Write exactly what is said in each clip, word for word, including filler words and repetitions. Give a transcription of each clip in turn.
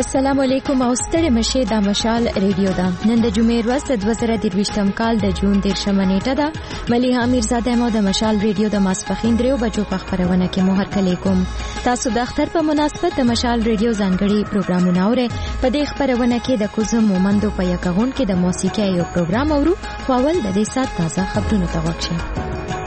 السلام علیکم او ستړي مشه د مشال ریډیو دا نن د جمعې ورځ د دوه زره درویشتم کال د جون دیرشمه نیټه ده. ملیحه میرزاده مو د مشال ریډیو د ماسپخین دریو بجو په خبرونه کې مو هرکلی کوم. تاسو د اختر په مناسبت د مشال ریډیو ځانګړي پروګرامونه اورئ. په دې خبرونه کې د کوزم مومندو په یکغون کې د موسیقي یو پروګرام اورو خو اول د دې سات تازه خبرونه ته وښیم.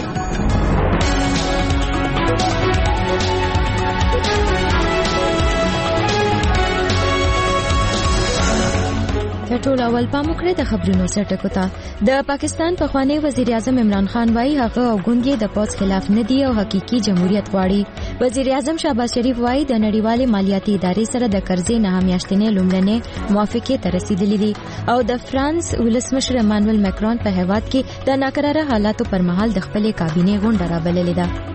ټول اول پام وکړئ د خبرونو سرټکو ته. د پاکستان پخوانی وزیر اعظم عمران خان وايي هغه او ګوندې د پوز خلاف نه دی او حقيقي جمهوریت غواړي. وزیر اعظم شهباز شریف وايي د نړیوالې مالیاتي ادارې سره د قرضې نه میاشتنې لومړنۍ موافقې ته رسیدلې دي او د فرانس ولسمشر امانوئل مکرون په هیواد کې د ناکراره حالاتو پر مهال د خپلې کابینې غونډه رابللې ده.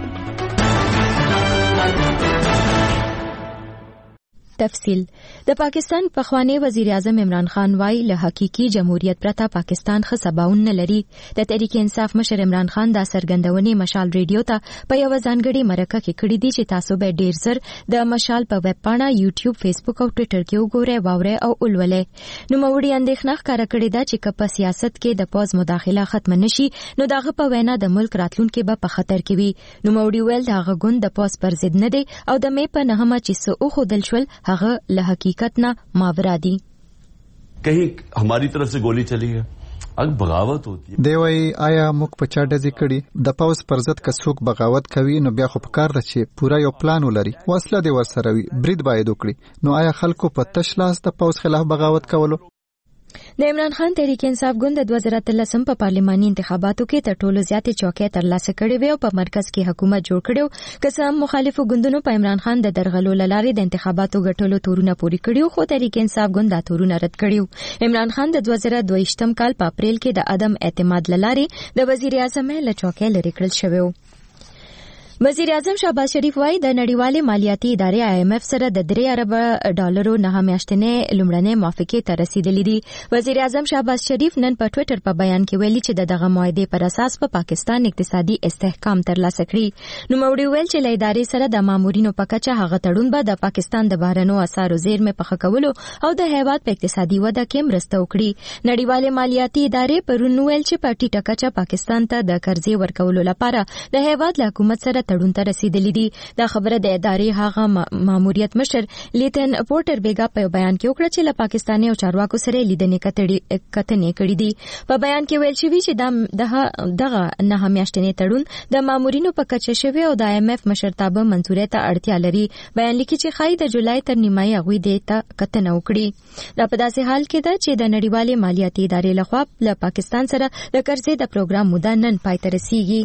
تفصیل. د پاکستان پخوانی وزیر اعظم عمران خان وايي له حقيقي جمهوریت پرته پاکستان ښه سباون نه لري. د تحریک انصاف مشر عمران خان دا سرګندونې مشال ریډیو ته په یو ځانګړي مرکه کې کړې دي چې تاسو به ډیر زر د مشال په ویب پاڼه یوټیوب فیسبوک او ټوئیټر کې وګورئ واورئ او ولولئ. نو موړي اندېښنه ښکاره کړې ده چې په سیاست کې د پوز مداخله ختم نشي نو دغه په وینا د ملک راتلونکي به په خطر کې وي. نو موړي ویل دغه ګوند د پوز پر ضد نه دی او د مې په نهمه چې څه وښودل شول هغه له حقیقت نه ماورا دي. کہیں ہماری طرف سے گولی چلی ہے اگ بغاوت ہوتی ہے. دی وای آیا موږ په چا ډزې کړي د پاوز پر ضد که څوک بغاوت کوي نو بیا خو پکار ده چې پورا یو پلان ولري وسله دی ورسره وي برید باید وکړي. نو آیا خلکو په تش لاس د پاوز خلاف بغاوت کولو؟ د عمران خان تحریک انصاف ګوند د دوه زره اتلسم په پارلماني انتخاباتو کې تر ټولو زیاتې چوکۍ ترلاسه کړې وې او په مرکز کې حکومت جوړ کړو. که څه هم مخالفو ګوندونو په عمران خان د درغلو لارې د انتخاباتو ګټلو تورونه پوري کړیو خو تحریک انصاف ګوند دا تورونه رد کړیو. عمران خان د دوه زره دوهشتم کال په اپریل کې د عدم اعتماد لارې د وزیر اعظم له چوکۍ لرې کړل شوی و. وزیر اعظم شهباز شریف وايي د نړیوالې مالیاتي ادارې آی ایم ایف سره د درې اربه ډالرو نه میاشتنې لومړنۍ موافقې ته رسیدلې دي. وزیر اعظم شهباز شریف نن په ټوئیټر په بیان کې ویلي چې د دغه معاهدې پر اساس په پا پاکستان اقتصادي استحکام ترلاسه کړي. نو موړي ویل چې له ادارې سره د مامورینو په کچه هغه تړون به د پاکستان د بهرنیو اسعارو زیرمې په ښه کولو او د هیواد په اقتصادي وده کې مرسته وکړي. نړیوالې مالیاتي ادارې پرون ویل چې په ټیټه کچه پاکستان ته د قرضې ورکولو لپاره د هیواد له حکومت سره تړون ته رسیدلې دي. دا خبره د ادارې هغه ماموریت مشر لیتن پورټر بیګا په بیان کې وکړه چې له پاکستاني او چارواکو سره لیدنې کتنې کړې دي. په بیان کې ویل شوی چې د دغه نه میاشتنې تړون د مامورینو په کچه شوی او د آی ایم ایف مشرتابه منځوري ته اړتیا لري. بیان لیکي چې خای د جولای تر نیمایي هغوی دې ته کتنه وکړي. دا په داسې حال کې ده چې د نړیوالې مالیاتي ادارې لخوا له پاکستان سره د قرضې د پروګرام موده نن پای ته رسیږي.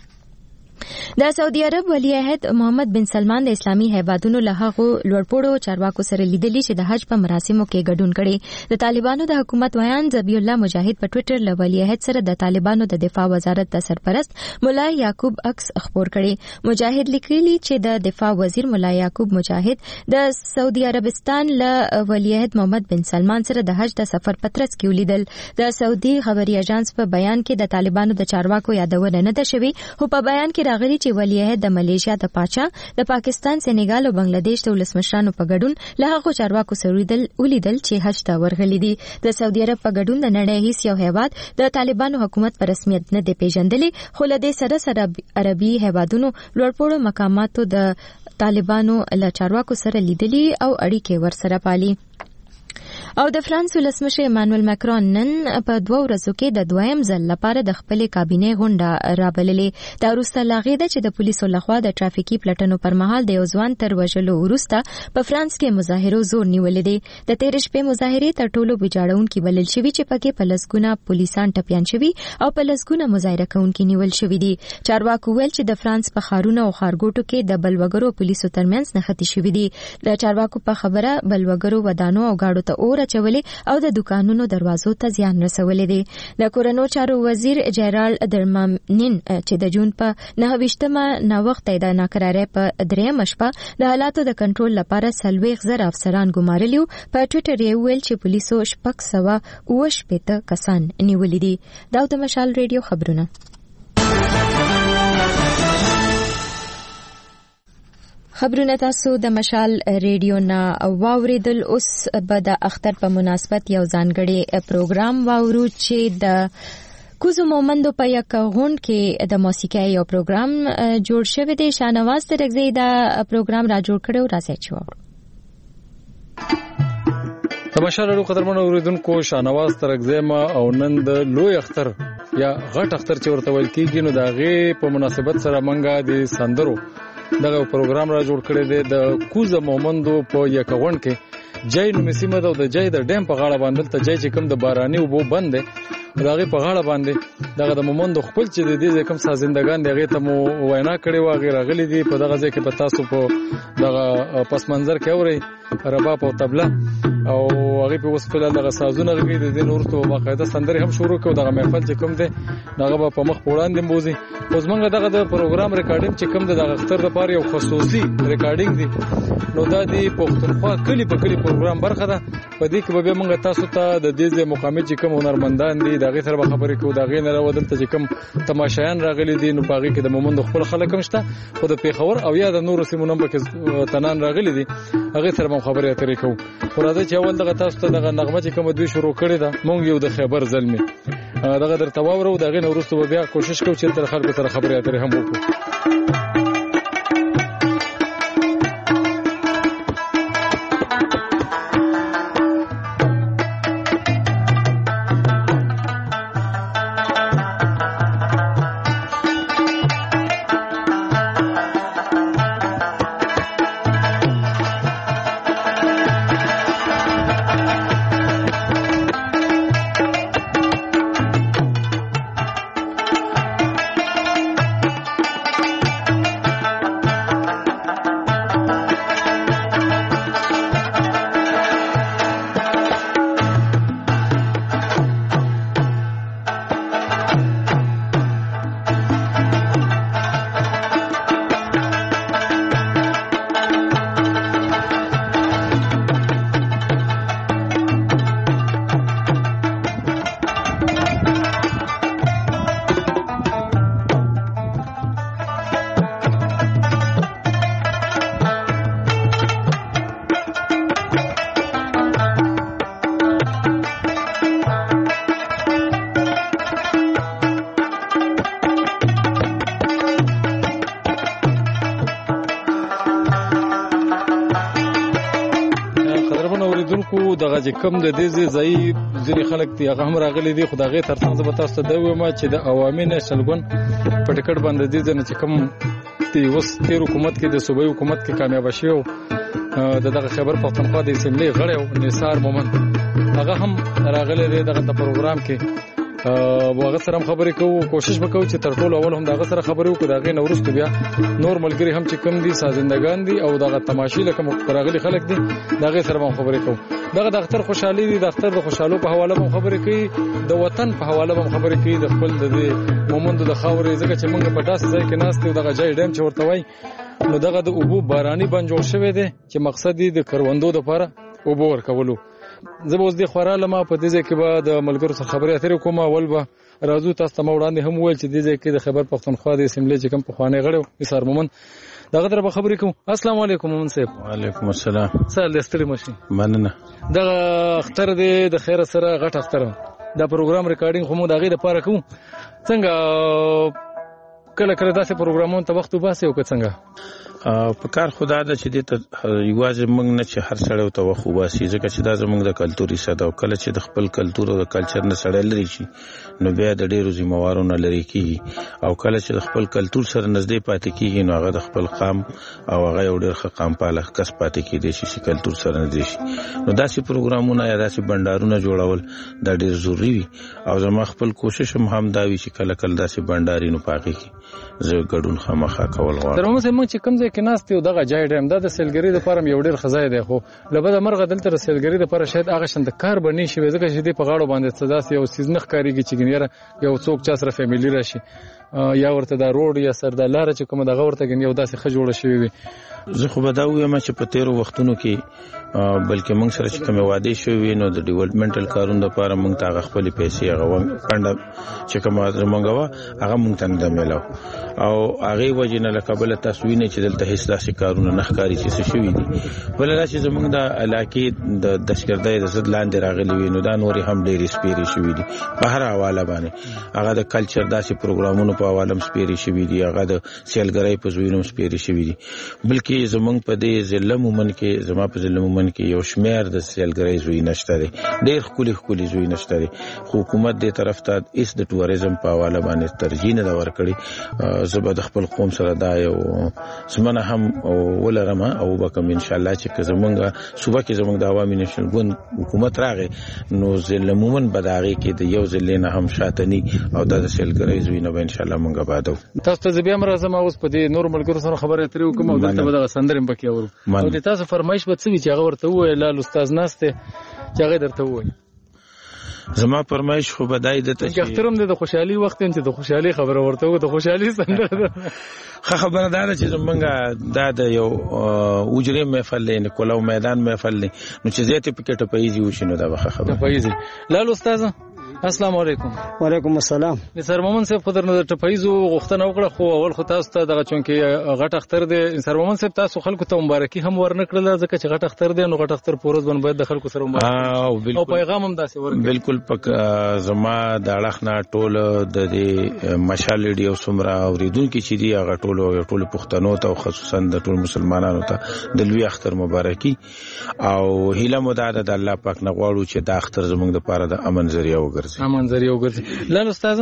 د سعودي عرب ولی عہد محمد بن سلمان د اسلامي هیوادونو له هغو لوړپوړو چارواکو سره لیدلي چې د حج په مراسمو کې ګډون کړي. د طالبانو د حکومت ویان ذبیح الله مجاهد په ټوئیټر له ولی عہد سره د طالبانو د دفاع وزارت د سرپرست مولا یعقوب عکس خبر کړي. مجاهد لیکلي چې د دفاع وزیر مولا یعقوب مجاهد د سعودي عربستان له ولی عہد محمد بن سلمان سره د حج د سفر پترس کې ولیدل. د سعودي خبري اژانس په بیان کې د طالبانو د چارواکو یادونه نه ده شوې خو په بیان کې راغلي چې ولی عہد د ملیشیا د پاچا د پاکستان سینیګال او بنگلاديش د ولسمشرانو په ګډون له هغو چارواکو سره ولیدل چې حج ته ورغلي دي. د سعودي عرب په ګډون د نړۍ هیڅ یو هیواد د طالبانو حکومت په رسمیت نه دی پیژندلی خو له دې سره سره عربي هیوادونو لوړپوړو مقاماتو د طالبانو له چارواکو سره لیدلي او اړیکې ورسره پالي. او د فرانس ولسمشر امانوئل مکرون نن په دوه ورځو کې د دویم ځل لپاره د خپلې کابینې غونډه رابللې. دا وروسته لا غي ده چې د پولیسو لخوا د ټرافیکي پلټنو پر مهال د یو ځوان تر وژلو وروسته په فرانس کې مظاهرو زور نیولې دي. د تېرې شپې مظاهرې تر ټولو ویجاړونکي بلل شوي چې پکې په لسګونه پولیسان ټپیان شوي او په لسګونه مظاهره کوونکي نیول شوي دي. چارواکو ویل چې د فرانس په ښارونو او ښارګوټو کې د بلوګرو پولیسو ترمنځ نښتې شوي دي. د چارواکو په خبره بلوګرو ودانو او گاډو ته اور اچولې او د دکانونو دروازو ته زیان رسولې دي. د کورنو چارو وزیر جیرال درمامنین چې د جون په نهه ویشتمه ناوخته د ناکرارۍ په درېیمه شپه د حالاتو د کنټرول لپاره څلوېښت زره افسران ګمارلي وو. په ټویټر یې وویل چې پولیسو شپږ سوه اوه شپېته کسان نیولي دي. دا د مشال ریډیو خبرونه. خبرونه تاسو د مشال ریډیو نه واوریدل. اوس به د اختر په مناسبت یو ځانګړی پروګرام واورو چې د کوزو مومندو په یک غونډ کې د موسیقۍ یو پروګرام جوړ شوی دی. شاهنواز ترکزی دا پروګرام را جوړ کړو. راځي چې واورو. تماشا لرو قدرمن اوریدونکو، شاهنواز ترکزی ما او نن د لوی اختر یا غټ اختر چې ورته ویل کیږي نو دا غي په مناسبت سره منګه د سندرو دغه پروګرام را جوړ کړی دی د کوزو مومندو په یک غونډ کې. جای نو مسیمه ده د جای د ډیم په غاړه باندې ته جای چې کوم د باراني وبو بند دی دغه په غاړه باندې دغه د مومندو خپل چې د دې کوم سازندگان دغه ته مو وینا کړي و غیر غلي دي په دغه ځای کې په تاسو په دغه پس منظر کې اوري رباب او طبله او هغه په وسپله دغه سازونه غوي د دې نورته باقاعده سندري هم شروع کړو. دغه محفل چې کوم دی دغه په مخ وړاندې موزي اوس موږ دغه د پروګرام ریکارډینګ چې کوم دی دغه اختر لپاره یو خصوصي ریکارډینګ دی نو دا دی پښتونخوا کلی په کلی پروګرام برخه ده. په دې کې به موږ تاسو ته د دې ځای مقامي چې کوم هنرمندان دي دغه سره خبرې کوو. دغه نه راوړل ته چې کوم تماشایان راغلي دي نو پاږي کې د مومند خپل خلک هم شته خو د پیښور او یا د نورو سیمونو په تنان راغلي دي هغه سره هم خبرې اترې کوو. خو راځي چې اول دغه تاسو ته دغه نغمه چې کوم دوی شروع کړی ده مونږ یو د خیبر زلمي دغه درته واورو. دغه نو وروسته بیا کوشش کوو چې تر خلکو سره خبرې اترې هم وکړو. دغه چې کوم د دې ځای ځینې خلک دی هغه هم راغلي دي. خو دغه ترڅنګ زه به تاسو ته دا وایم چې د عوامي نېشنل ګوند په ټکټ باندې دې ځنه چې کوم دی اوس تیر حکومت کې د صوبایي حکومت کې کامیاب شوی د دغه خیبر پښتونخوا د اسمبلی غړی نثار مومند هغه هم راغلی دی دغه پروګرام کې. واغه سره خبرې کوو کوشش وکړو چې تر ټولو اول هم دغه سره خبرې وکړو. دغه نو ورسته بیا نور ملګری هم چې کوم دي سازندگان دي او دغه تماشې لکه راغلي خلک دي دغه سره هم خبرې کوو. دغه د اختر خوشحالي دي د اختر د خوشحالو په حواله هم خبرې کوي د وطن په حواله هم خبرې کوي د خپل د مومندو د خاورې ځکه چې موږ په داسې ځای کې ناست یو دغه ځای ډیم چې ورته وای نو دغه د اوبو باراني بند جوړ شوی دی چې مقصد یې د کروندو لپاره اوبو ورکولو. زه به اوس د خوراله ما په دې ځای کې به د ملګرو سره خبرې اترې کوم. اول به راځو تاسو ته وړاندې هم ویل چې دې ځای کې د خیبر پښتونخوا د اسمبلی چې کوم پخوانی غړی نثار مومند دغه در به خبرې کوم. السلام علیکم مومند صاحب. وعلیکم السلام. سهار دې ستړي مشي. مننه. دغه اختر دې د خیر سره غټ اختر دا پروګرام ریکارډینګ خو مو دغه لپاره کوم. څنګه کله کله داسې پروګرامونو ته وخت وباسي او څنګه په کار خدا ده چې دې ته یوازې موږ نه چې هر سړی ته وخت وباسي ځکه چې دا زموږ د کلتوري صدا او کله چې د خپل کلتور او د کلچر نه سړی لري شي نو بیا د ډېرو ذمہوارو نه لري کیږي او کله چې د خپل کلتور سره نږدې پاتې کیږي نو هغه د خپل قام او هغه یو ډېر ښه قام پاله کس پاتې کیږي چې کلتور سره نږدې شي. نو داسې پروګرامونه یا داسې بندارونه جوړول دا ډېر ضروری وي او زما خپل کوشش هم هم دا وي چې کله کله داسې بنداري نو پاکي کی زه ګډون خامخا کول غواړم. تر اوسه موږ چې کوم ځای کې ناست یو دغه جای ډیم دا د سیلګری د لپاره یو ډېر خزای دی خو لبد مرغه دلته د سیلګری د لپاره شاید هغه شند کار بنی شي ځکه چې دې په غاړو باندې صدا سي او سیزنخ کاریږي چې ګنیره یو څوک چا سره فیملی راشي یا ورته دا روډ یا سر د لار چې کوم دغه ورته ګن یو داسې ښه جوړه شوی وي. زه خو به دا وایم چې په تیرو وختونو کې بلکې موږ سره چې کوم وعده شوی نو د ډیولپمنټل کارونو لپاره موږ ته خپل پیسې هغه پنده چې کوم زمونږ وا هغه موږ ته نه ملو او هغه وجنه لکبل تاسوینه چې دلته هیڅ داسې کارونه نه ښکاری چې شوی دي بل را چې زمونږ د علاقې د دشګردۍ د زد لاندې راغلي وي نو دا نوري هم ډېری سپیری شوی دي په هر حواله باندې هغه د کلچر داسې پروګرامونو په حواله سپیری شوی دي هغه د سیلګرۍ په زوینو سپیری شوی دي بلکې زمونږ په دې ضلع مومن کې زما په ضلع مومن کې یو شمیر د سیلګرۍ زوی نشته دي ډېر خولي خولي زوی نشته دي حکومت دې طرف ته اس د ټوریزم په حواله باندې ترجیح نه ورکړي زه د خپل قوم سره دا یو سمنه هم ولرم او وکم ان شاء الله چې زمونږ صوبه کې زمونږ د عوامي نشنل ګوند حکومت راغی نو ضلع مومن بداغي کې د یو ضلع نه هم شاتني او د سیلګرۍ زوی نه ان شاء الله مونږ بادو. تاسو ته بیا مرزم اوس په دې نور ملګرو سره خبرې اترې وکم او دلته به د سندرم پکې اورو او د تاسو فرمایش به څه وي چې هغه ورته وویل لاله استاد ناشته چې هغه درته وویل. زما فرمایش خو بدای د ته چې اخترم د خوشحالي وخت چې د خوشحالي خبره ورته وو د خوشحالي سندره خه خبردار چې زمونږه دا د یو اوجري محفل نه کولاو میدان محفل نه نو چې زیات پکټ پیږي وشنو دا واخه خبره پیږي. لاله استاد السلام علیکم. وعلیکم السلام. نثار مومن صاحب خو درنه ټپایزو غوښتنه وکړه خو اول خو تاسو ته دغه چونکې غټ اختر دی نثار مومن صاحب تاسو خلکو ته مبارکي هم ورنکړل ځکه چې غټ اختر دی نو غټ اختر پورز باندې باید د خلکو سره مبارکي او پیغام هم داسې ورکړي. بالکل پک زما د اړخنا ټول د دې مشال ډیو سمرا اوریدونکو چې دی هغه ټول ټول پښتنو ته او خصوصا د ټول مسلمانانو ته د لوی اختر مبارکي او هیله مو ده د الله پاک نه غواړو چې دا اختر زموږ د لپاره د امن ذریعہ وګرځي. امن ذریعہ وګرځي. لاله استاد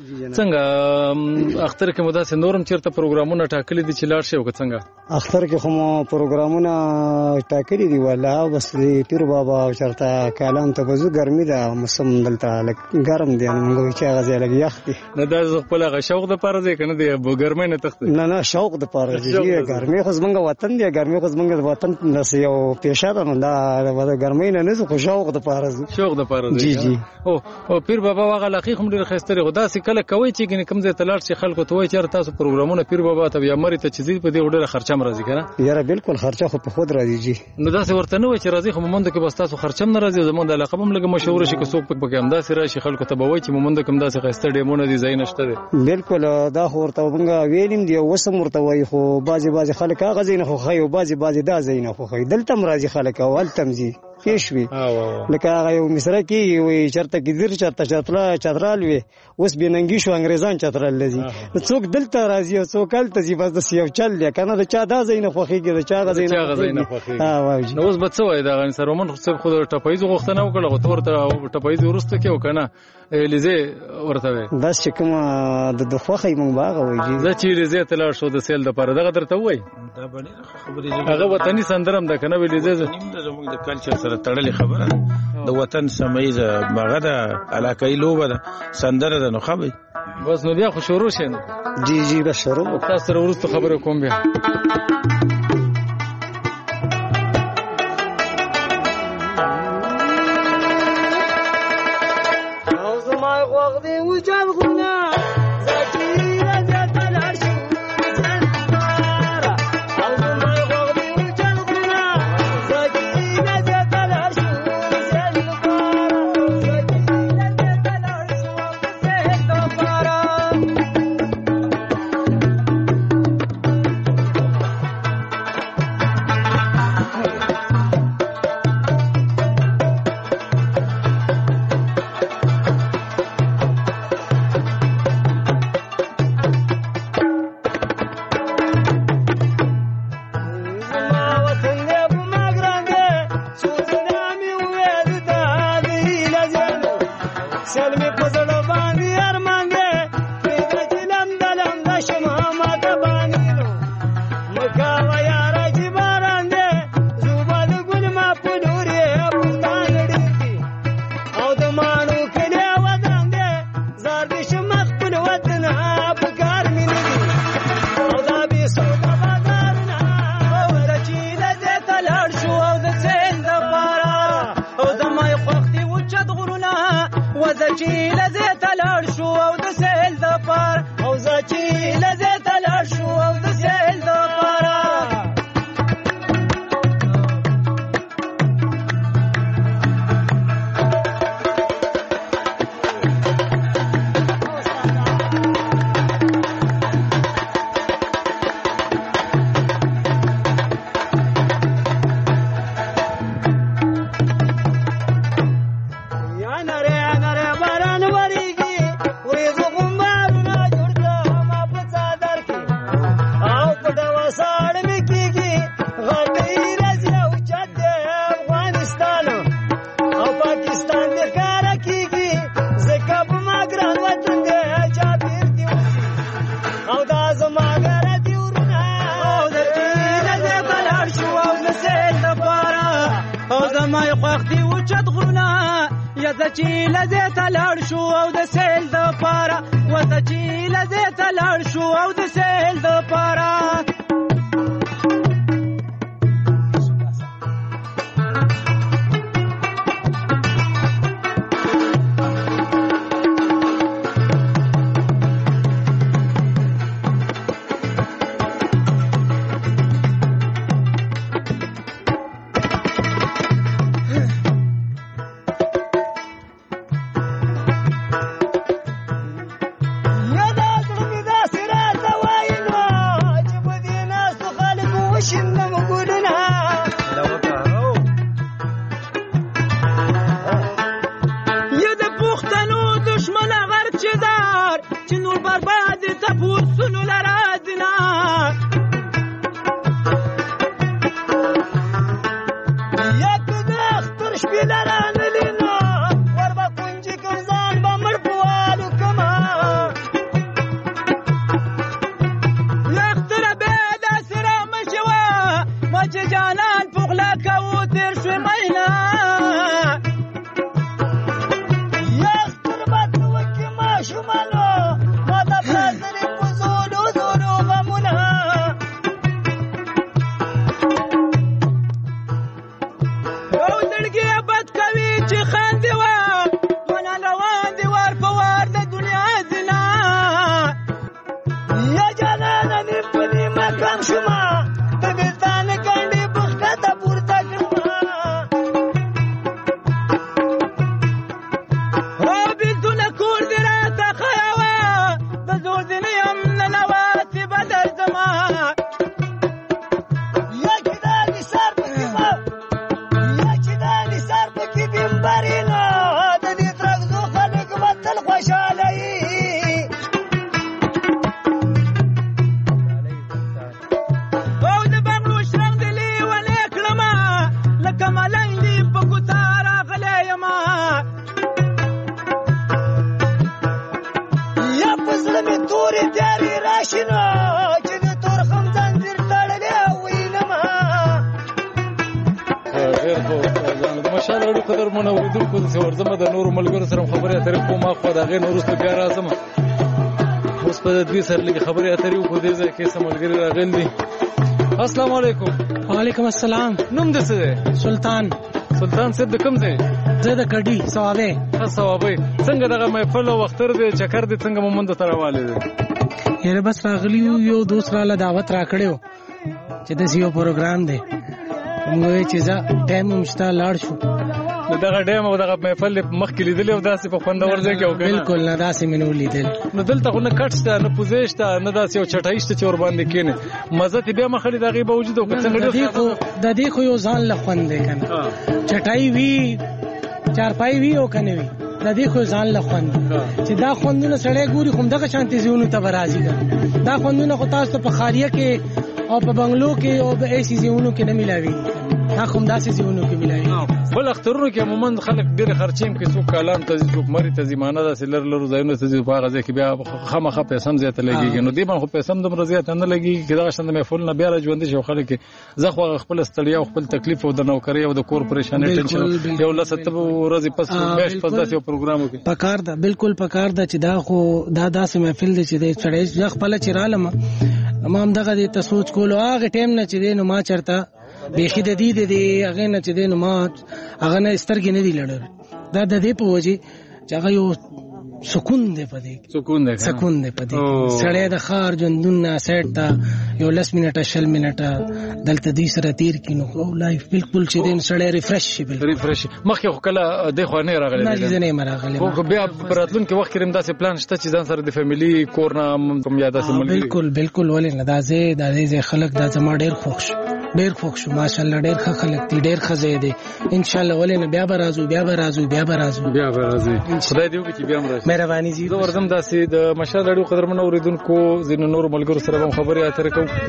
څنګه اختر کې مو داسې نورم چیرته پروګرامونه ټاکلي دي چې لاړ شي او څنګه اختر کې خو پروګرامونه ټاکلي دي ولا بس پیر بابا چرته کالام ته وځو ګرمي ده موسم دلته لک ګرم دي موږ چې غزي لګ یخ دي نه دا خپل غ شوق د پاره دی کنه دی ګرمي نه تخت نه نه شوق د پاره دی ګرمي خو زمونږ وطن دی ګرمي خو زمونږ وطن نس یو پیشه ده دا ګرمي نه نه خو شوق د پاره شوق د پاره جی جی او پیر بابا واغه لقي هم ډیر خستري خدا سي کله کوي چې کوم ځای تلار شي خلکو ته وای چې تاسو پروګرامونه پیر بابا ته یا مری ته چې په دې وړه خرچه مرضی کنه یاره بالکل خرچه خو په خود راځي جی نو دا څه ورته نه وای چې راځي خو مومند کې بس تاسو خرچم نه راځي زمونږ د علاقه هم لګه مشوره شي که څوک پک هم دا سي راشي خلکو ته به وای چې مومند کوم دا څه خسته ډیمونه دي ځای نشته دي بالکل دا خو ورته مونږ ویلیم دی وسم ورته وای خو بازي بازي خلک هغه زین خو خي او بازي بازي دا زین خو خي دلته مرضی خلک او التمزي پیشوي لکه هغه یو مصره کې وي چرته کیدر چرته چترا چترال وي اوس بننګي شو انګريزان چترال لذي څوک دلته راځي او څوک الته زی بس د سیو چل یا کنه د چا دا زینه خوخيږي د چا غزینه غزینه خوخيږي ها وایي نو اوس به څه وای دا غن سرومن خو خو ټپایز غوښتنه وکړه غو تورته ټپایز ورسته کې وکنه لیزه ورته وای بس چې کوم د دخوخه مونږ باغ وایي زه چې لیزه تلل شو د سیل د پاره دغه درته وای دا باندې خبرې هغه وطني سندرم د کنه لیزه زموږ د کلچر سره تړلې خبره د وطن سمېزه مغه د علاقې لوبه ده سندره ده نو خبري بس نو بیا خو شروع شین جی جی بس شروع تاسو سره ورسته خبره کوم بیا او زما غوغدي وجال غنا وزجي لزيت وځه چې لځې ته لاړ شو او د سیل دپاره وځه چې لځې ته لاړ شو او د سیل دپاره السلام علیکم. وعلیکم السلام. نوم دې څه دی؟ سلطان. سلطان صاحب د کوم ځای؟ زه د کډي ثوابې. ها ثوابې. څنګه دغه محفل او وختر دی چکر دی څنګه مومند ته راواله دی؟ یاره بس راغلی یو دوست راله دعوت راکړیو چې د یو پروګرام دی. موږ چې ځا ټایم مشتا لاړ شو. نو دغه ډیم او دغه محفل مخکې لیدل او داسې په خوندور ځای کې وکړل. بالکل نه داسې مې نو لیدل. نو دلته خو نه کټ شته نه پوزې شته نه داسې یو چټای شته چې ور باندې کېنه مزه ته بیا مخلي دغه به وجود او څنګه د دې خو یو ځان له خوند دی کنه. چټای وی چارپای وی او کنه وی د دې خو ځان له خوند چې دا خوندونه سړی ګوري خو دغه شانتي زیونو ته راځي. دا خوندونه خو تاسو په خاریه کې او په بنگلو کې او په ایسی زیونو کې نه ملاوي. دا کوم داسې زیونو کې ملایي. بل اخترونو کې عموما خلک ډېر خرچیم کې څوک کالام ته څوک مری ته زمانه داسې لر لر ځایونه ته په هغه ځای کې بیا خامخا پیسې هم زیاته لګيږي. نو دې باندې خو پیسې هم د مرزيات نه لګيږي چې دا شند محفل نه بیا راځوندې شو خلک زه خو خپل ستړیا او خپل تکلیف او د نوکری او د کور پریشانې ټینشن یو لسته ورځې پس میش پس داسې پروګرام وکړي. پکار ده بالکل پکار ده چې دا خو دا داسې محفل دی چې د چړې خپل چرالم ما هم دغه دې ته سوچ کولو هغه ټیم نه چې نو ما چرته بیخي د دې د دې هغه نه چې د نو ما هغه نه سترګې نه دی لړل. دا د دې په وجه چې هغه یو سکون دی پدې سکون دی سکون دی پدې سړی د خار ژوندون نه سیټ تا یو لس منټه شل منټه دلته دې سره تیر کینو او لایف بالکل چې دې سړی ریفریش شي بالکل ریفریش مخکې خو کله د خو نه راغلی نه دې نه مراغلی خو بیا پراتلون کې وخت کریم داسې پلان شته چې ځان سره د فیملی کور نه کوم یاد سره ملګری بالکل بالکل ولې نه دا زه دا دې خلک دا زما ډیر خوښ ډیر خوښ شو ماشاءالله ډیر ښه خلک دي ډیر ښه دي ان شاء الله ولې نه بیا به راځو بیا به راځو بیا به راځو بیا به راځي خدای دې وکړي چې بیا مرسته مهرباني زی زه ورزم داسې د مشال اړو قدرمن اوریدونکو زینو نور ملګرو سره هم خبرې اترې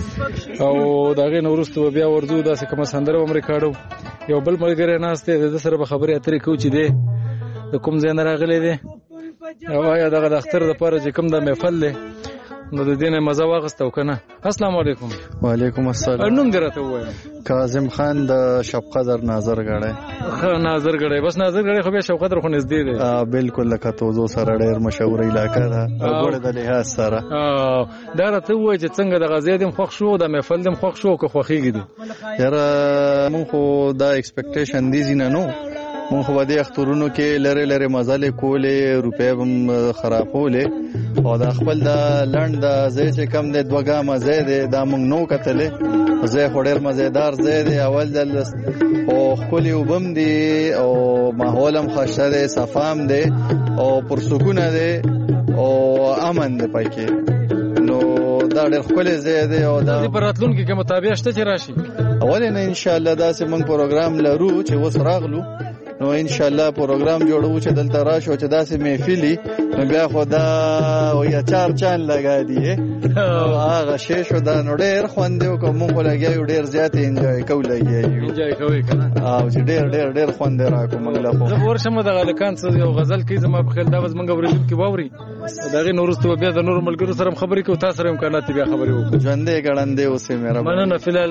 کوم او دا غي نورستو بیا ورځو داسې کوم سندره عمر کاړو یو بل ملګری ناشته د سره به خبرې اترې کوم چې دی د کوم ځای نه راغلی دی او یا دغه د اختر د پاره چې کوم د محفل دی نو د دې نه مزه واغستو کنه. السلام علیکم. وعلیکم السلام. نوم درته وایم. کاظم خان د شبقدر ناظر غړی. خ ناظر غړی بس ناظر غړی خو به شبقدر خو نږدې دی. ا بالکل لکه توزو سره ډېر مشهور علاقہ ده وګوره د لحاظ سره. ا دا راته وای چې څنګه د غزې دم خوښ شو د محفل دم خوښ شو که خوخیږي دي. یاره مونږ خو دا ایکسپیکټیشن دي زینه نو مونږ خو د اخترونو کې لره لره مزل کولې روپې هم خرابولې او دا خپل د لند د زې چې کم د دوګه مزه ده دا مونږ نو کتلې زه خو ډېر مزیدار زه دی اول د او خولي وبم دی او ماحول هم خوشاله دی صفام دی او پرسکونه دی او امن دی پکې نو دا ډېر خولي زه دی او دا په راتلونکي کې مطابق شته چې راشي اول نه ان شاء الله دا سه مونږ پروګرام لرو چې وس راغلو نو ان شاء الله پروګرام جوړو چې دلته راشو چې داسې محفلي نو بیا خدا او یا چار چان لگا دی هغه شی شو دا نو ډېر خوندې کوم مونږ لګیو ډېر زیات انجوای کوو لګیو انجوای کوي کنه او چې ډېر ډېر ډېر خوندې راکو مونږ لا خو زه ورشم د غلکان څه یو غزل کې زما په خیال دا وز مونږ ورېدل کې واوري داغه نورستو بیا د نور ملګرو سره خبرې کوو تاسو سره امکانات بیا خبرې وکړو ژوندې ګړندې اوسې مېرا مننه فلال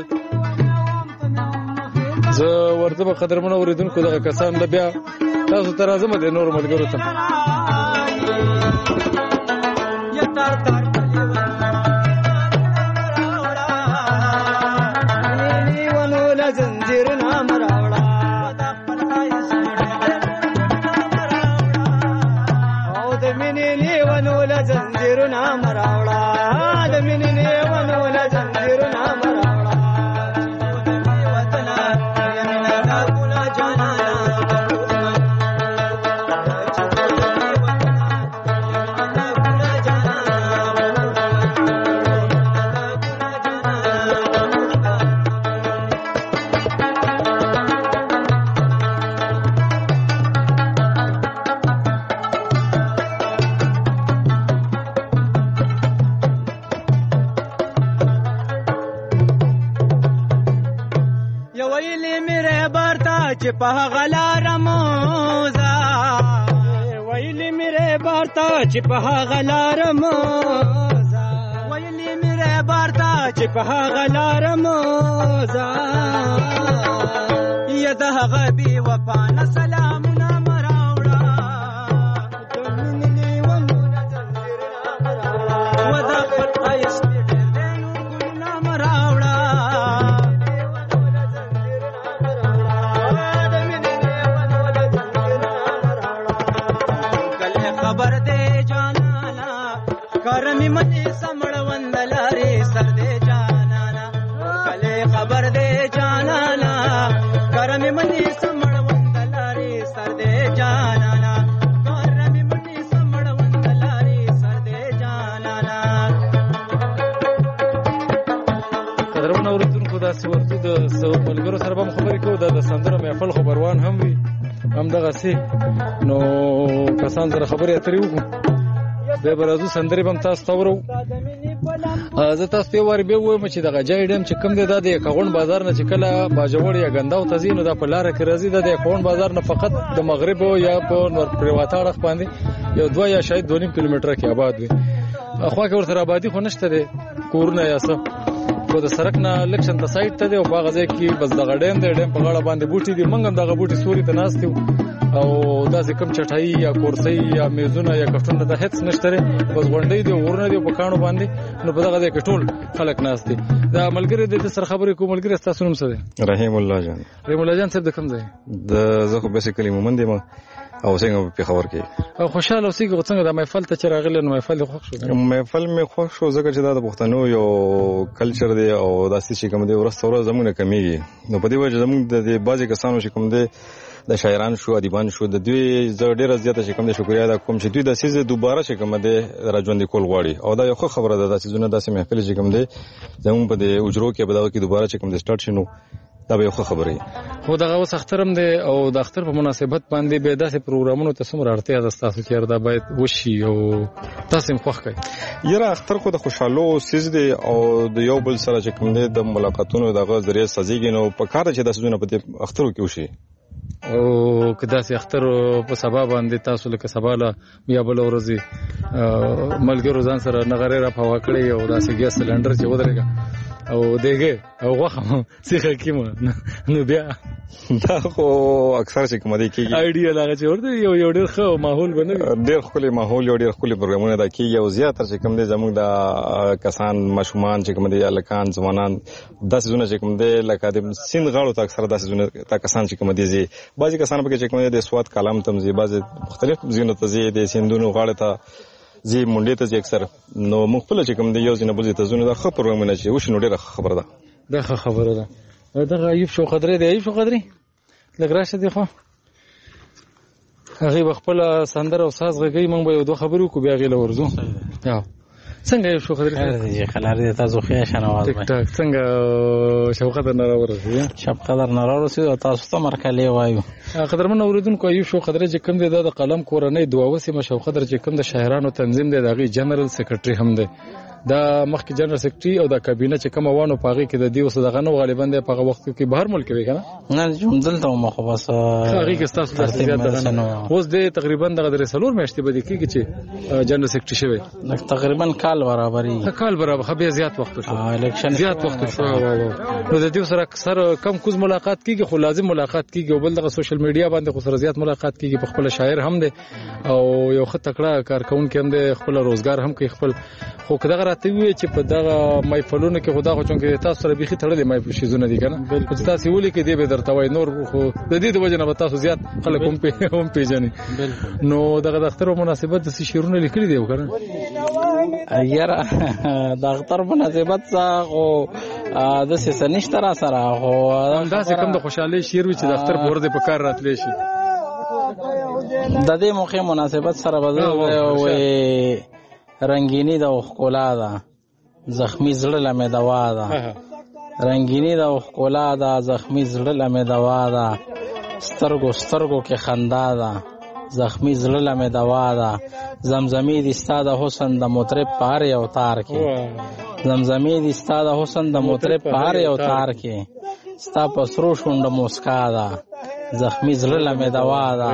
زه ورته په قدرمنو اوریدونکو دغه کسان له بیا تاسو ته راځم د نور ملګرو ته یا تار تار نی ونو ل زنجیر نام راوړه د خپل خایس او د مینې نی ونو ل زنجیر نام راوړه د مینې نی ونو ل زنجیر نام چې په غلار موزا ویلی میرے بارتا چې په غلار موزا ویلی میرے بارتا چې په غلار موزا یده غبی وفانا سلامنا مراوړه دمنی ونونه زنجیرنا مراوړه ودا خپل ایس کرمی منی سمړ وندلاري سر دې جانانا کله خبر دې جانانا کرمی منی سمړ وندلاري سر دې جانانا کرمی منی سمړ وندلاري سر دې جانانا قدرمن اوریدونکو دا څورته د سو ملګرو سره به خبرې کوو د سندره محفل خبروان هم وي هم دغه سي نو کسان سره خبرې اترې وکړو به برازو سندري بم تاسو تورو زه تاسو ته وری به وایم چې دغه جای ډم چې کم دی د کغون بازار نه چې کله باجوړ یا غنداو تزینو د په لار کې راځي د کغون بازار نه فقط د مغرب یا په نور پریواته اړه باندې یو دوه یا شاید دوه نیم کیلومتره کې آباد وي اخوا کې ورته آبادی خو نشته دی کورونه یا څه خو د سرک نه لکشن ته سایت ته دی او باغ ځای کې بس دغه ډیم دی ډیم په غاړه باندې بوټي دي منګم دغه بوټي سوري ته ناست او داسې کم چټای یا کورسۍ یا میزونه یا کفتونه د هیڅ نشته بس غونډې دی ورونه دی په کانو باندې نو په دغه ځای کې ټول خلک ناست دي دا ملګری د سر خبرې کوم ملګری تاسو نوم څه دی رحیم الله جان رحیم الله جان صاحب د کوم ځای د زه خو بیسیکلی مومن دی ما او څنګه په خبر کې او خوشاله اوسېږي څنګه د محفل ته چې راغلی نو محفل خوښ شو محفل مې خوښ شو ځکه چې دا د پښتنو یو کلچر دی او داسې چې کوم دی ورسته ورځ زموږ نه کمیږي نو په دې وجه زموږ د بعضې کسانو چې کوم دی د شاعران شو ادیبان شو د دوی زه ډېره زیاته چې کوم دی شکریا ادا کوم چې دوی د سیزه دوباره چې کوم دی راژوندي کول غواړي او دا یو ښه خبره ده داسې زونه داسې محفل چې کوم دی زموږ په دې اجرو کې به دغه کې دوباره چې کوم دی سٹارټ شي نو دا به یو ښه خبره خو دغه اوس اخترم دی او د اختر په مناسبت باندې به داسې پروګرامونو ته څومره اړتیا ده ستاسو چې دا باید وشي او تاسو هم خوښ کړئ یاره اختر خو د خوشحالو سیز دی او د یو بل سره چې کوم دی د ملاقاتونو دغه ذریعه سازیږي نو په کار چې داسې زونه په دې اخترو کې وشي او که داسې اختر په سبا باندې تاسو لکه سبا له بیا بل ورځې ملګرو ځان سره نغره را پاوا کړی او داسې ګیس سلندر چې ودرېګا او دیګه او غوخه سیخه کیمه نو بیا دا خو اکثر چې کوم دی کیږي ایډیا لاغه چې ورته یو یو ډېر ښه ماحول بنوي ډېر خولي ماحول یو ډېر خولي پروګرامونه دا کیږي او زیاتره چې کوم دی زموږ د کسان مشومان چې کوم دی الکان ځوانان داسې زونه چې کوم دی لکه د سیند غاړو ته اکثر داسې زونه تا کسان چې کوم دی زی بعضي کسان به چې کوم دی د سواد کلام تم زی بعضي مختلف زونه ته زی د سیندونو غاړه ته زی مونډې ته اکثر نو مخفل چې کوم دی یو زینه بل ته زونه دا خبر پروګرامونه چې وښ نو ډېر خبره ده دا خبره ده دا ایوب شو قدرې دی ایوب شو قدرې لګراشه دی خو هغه خپل سندر او ساز غږی مونږ به یو دوه خبرو کو بیا غیله ورزو یا څنګه یو شو قدرې دی خلاره تاسو خیا شنواز ټیک ټاک څنګه شوقت نه راورسي شپ قدر نه راورسي او تاسو ته مرکلې وایو قدرمن اوریدونکو ایوب شو قدرې چې کوم دی د قلم کورنۍ دوه وسیمه شو قدر چې کوم د شاعرانو تنظیم دی دغه جنرال سیکریټری هم دی دا مخکې جنرال سیکریټری او د کابینه چې کوم وانه پاغي کې د دې وسه دغه نو غالبا د پاغه وخت کې بهر ملک وی کنه نه جون دلته مو خو بس هغه کې تاسو ترتیب دغه اوس د تقریبا دغه د رسالور میاشتې بده کېږي چې جنرال سیکریټری شوی تقریبا کال برابرۍ کال برابر خو زیات وخت شو الیکشن زیات وخت شو نو د دې سره اکثر کم کوز ملاقات کیږي خو لازم ملاقات کیږي او بل دغه سوشل میډیا باندې خو سره زیات ملاقات کیږي په خپل شاعر هم دی او یو خط تکړه کارکون کې هم دی خپل روزګار هم کوي خپل خو کداغه راته وی چې په دغه محفلونو کې خدا خو چونکه تاسو سره بيخي تړلې مې شیزونه دي کنه چې تاسو ولې کې دی به درته وای نور خو د دې د وجه نه تاسو زیات خلک هم په هم پیژني نو دغه د اختر مناسبت د شیرونه لیکلي دی وکړه یاره د اختر مناسبت او د سنشت را سره او دا کوم د خوشحالي شیر وي چې د اختر په ورځ په کار راتلی شي د دې موخه مناسبت سره وځي رنگینی د ښکلا ده زخمی زړه لمه دوا ده رنگینی د ښکلا ده زخمی زړه لمه دوا ده سترګو سترګو کې خندا ده زخمی زړه لمه دوا ده زمزمې د استاد حسن د مطرب پار یو تار کې زمزمې د استاد حسن د مطرب پار یو تار کې ستا پسرو شوند مسکا ده زخمی زړه لمه دوا ده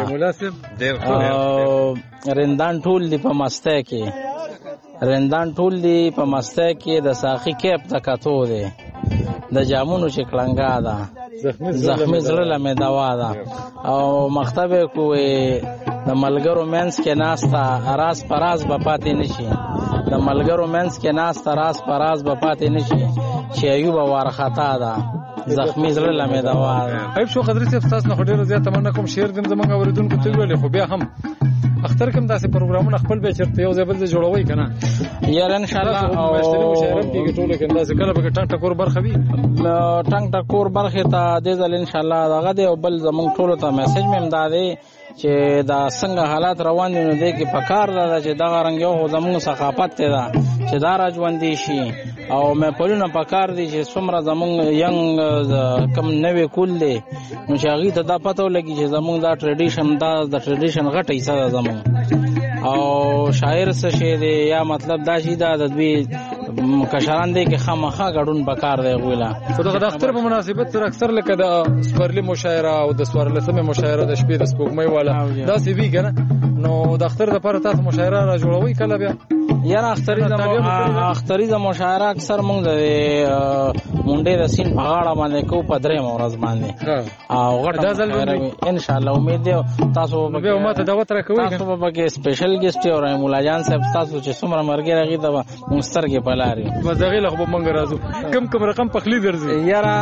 رندان ټول دی په مسته کې رندان ټول دی په مسته کې د ساخی کېپ تکاتو دی د جامونو چې کلنګا ده زخمی زړه لمه دوا ده او مختبه کوی د ملګرو مینس کې ناستا راز پراز به پاتې نشي د ملګرو مینس کې ناستا راز پراز به پاتې نشي چې ایوب وارخطا ده زخمی زړه لمه دوا ده ایب شو قدرې تاسو نه ډیره زیاته مننه کوم شعر دم زمونږ اوریدونکو ته ویل خو بیا هم اختر کوم داسې پروګرامونه خپل به چرته یو ځای بل ځای جوړوي کنه یار ان شاء الله او مشاعره کې ټول کې داسې کله به ټنګ ټکور برخه وي ټنګ ټکور برخه ته د ځل ان شاء الله دغه دی او بل زمونږ ټول ته میسج مې امدادي چې دا څنګه حالات روان دي نو دې کې پکار ده چې دا رنګ یو زمونږ ثقافت ته ده چې دا راځوندې شي او مې پلونه پکار دي چې څومره زمونږ ینګ کم نوې کول دي نو چې هغه ته دا پته ولګي چې زمونږ دا ټریډیشن دا د ټریډیشن غټه حصہ ده زمونږ او شاعر څه شي دی یا مطلب دا شي دا د دوی کشران دی کې خامخا غړون پکار دی غولا خو دغه اختر په مناسبت سره اکثر لکه د سپرلی مشاعره او د سوارلسمه مشاعره د شپې د سپوږمۍ والا دا سی وی کنه نو د اختر د لپاره تاسو مشاعره را جوړوي کله بیا یاره اختری د اختری د مشاعره اکثر مونږ د مونډې د سین په غاړه باندې کو په درې مورز باندې او غټه ان شاء الله امید دی تاسو به ماته دعوت راکوي تاسو به کې سپیشل ګیسټ او مولا جان صاحب تاسو چې څومره مرګ راغی دا مسترګې پلاري بس دغه لغه مونږ راځو کم کم رقم پخلی درځي یاره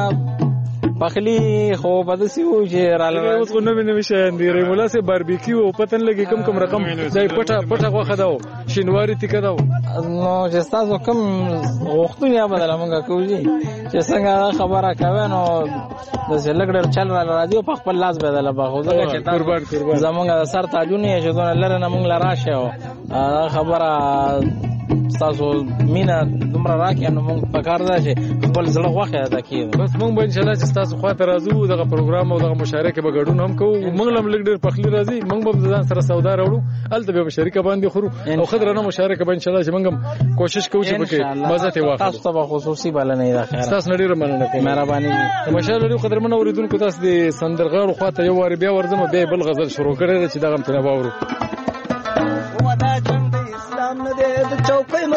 پخلی خو بدسي و چې رااله اوس نو نو شي دی ریمولا سه باربیکیو او پتن لګي کم کم رقم دای پټه پټه غوخه داو شینواری تک داو نو چې تاسو کم وختونه بدل مونږه کوجی چې څنګه خبره کوي نو د لګړ چل را راځي په خپل لاس بدل باغو ځکه چې قربان قربان زمونږه سر تاجونه چې دونه لره نه مونږ لراشه خبره تاسو مینا دومره راکې نو مونږ پکار ده چې خپل زړه غوښه ادا کړو بس مونږ به ان شاء الله چې تاسو خواته راځو دغه پروګرام او دغه مشاعره کې به ګډون هم کوو مونږ لم لګ ډېر پخلی راځي مونږ به ځان سره سودا راوړو الته به شریک باندې خورو او خضر نه مشاعره کې به ان شاء الله چې مونږ کوشش کوو چې پکې مزه ته واخلو تاسو ته خصوصي بلنه ده خیر تاسو ډېر مننه کوم مهرباني مشاعره ډېر قدر منو اوریدونکو تاسو د سندرغاړو خواته یو واری بیا ورځم به بل غزل شروع کړی چې دغه په باورو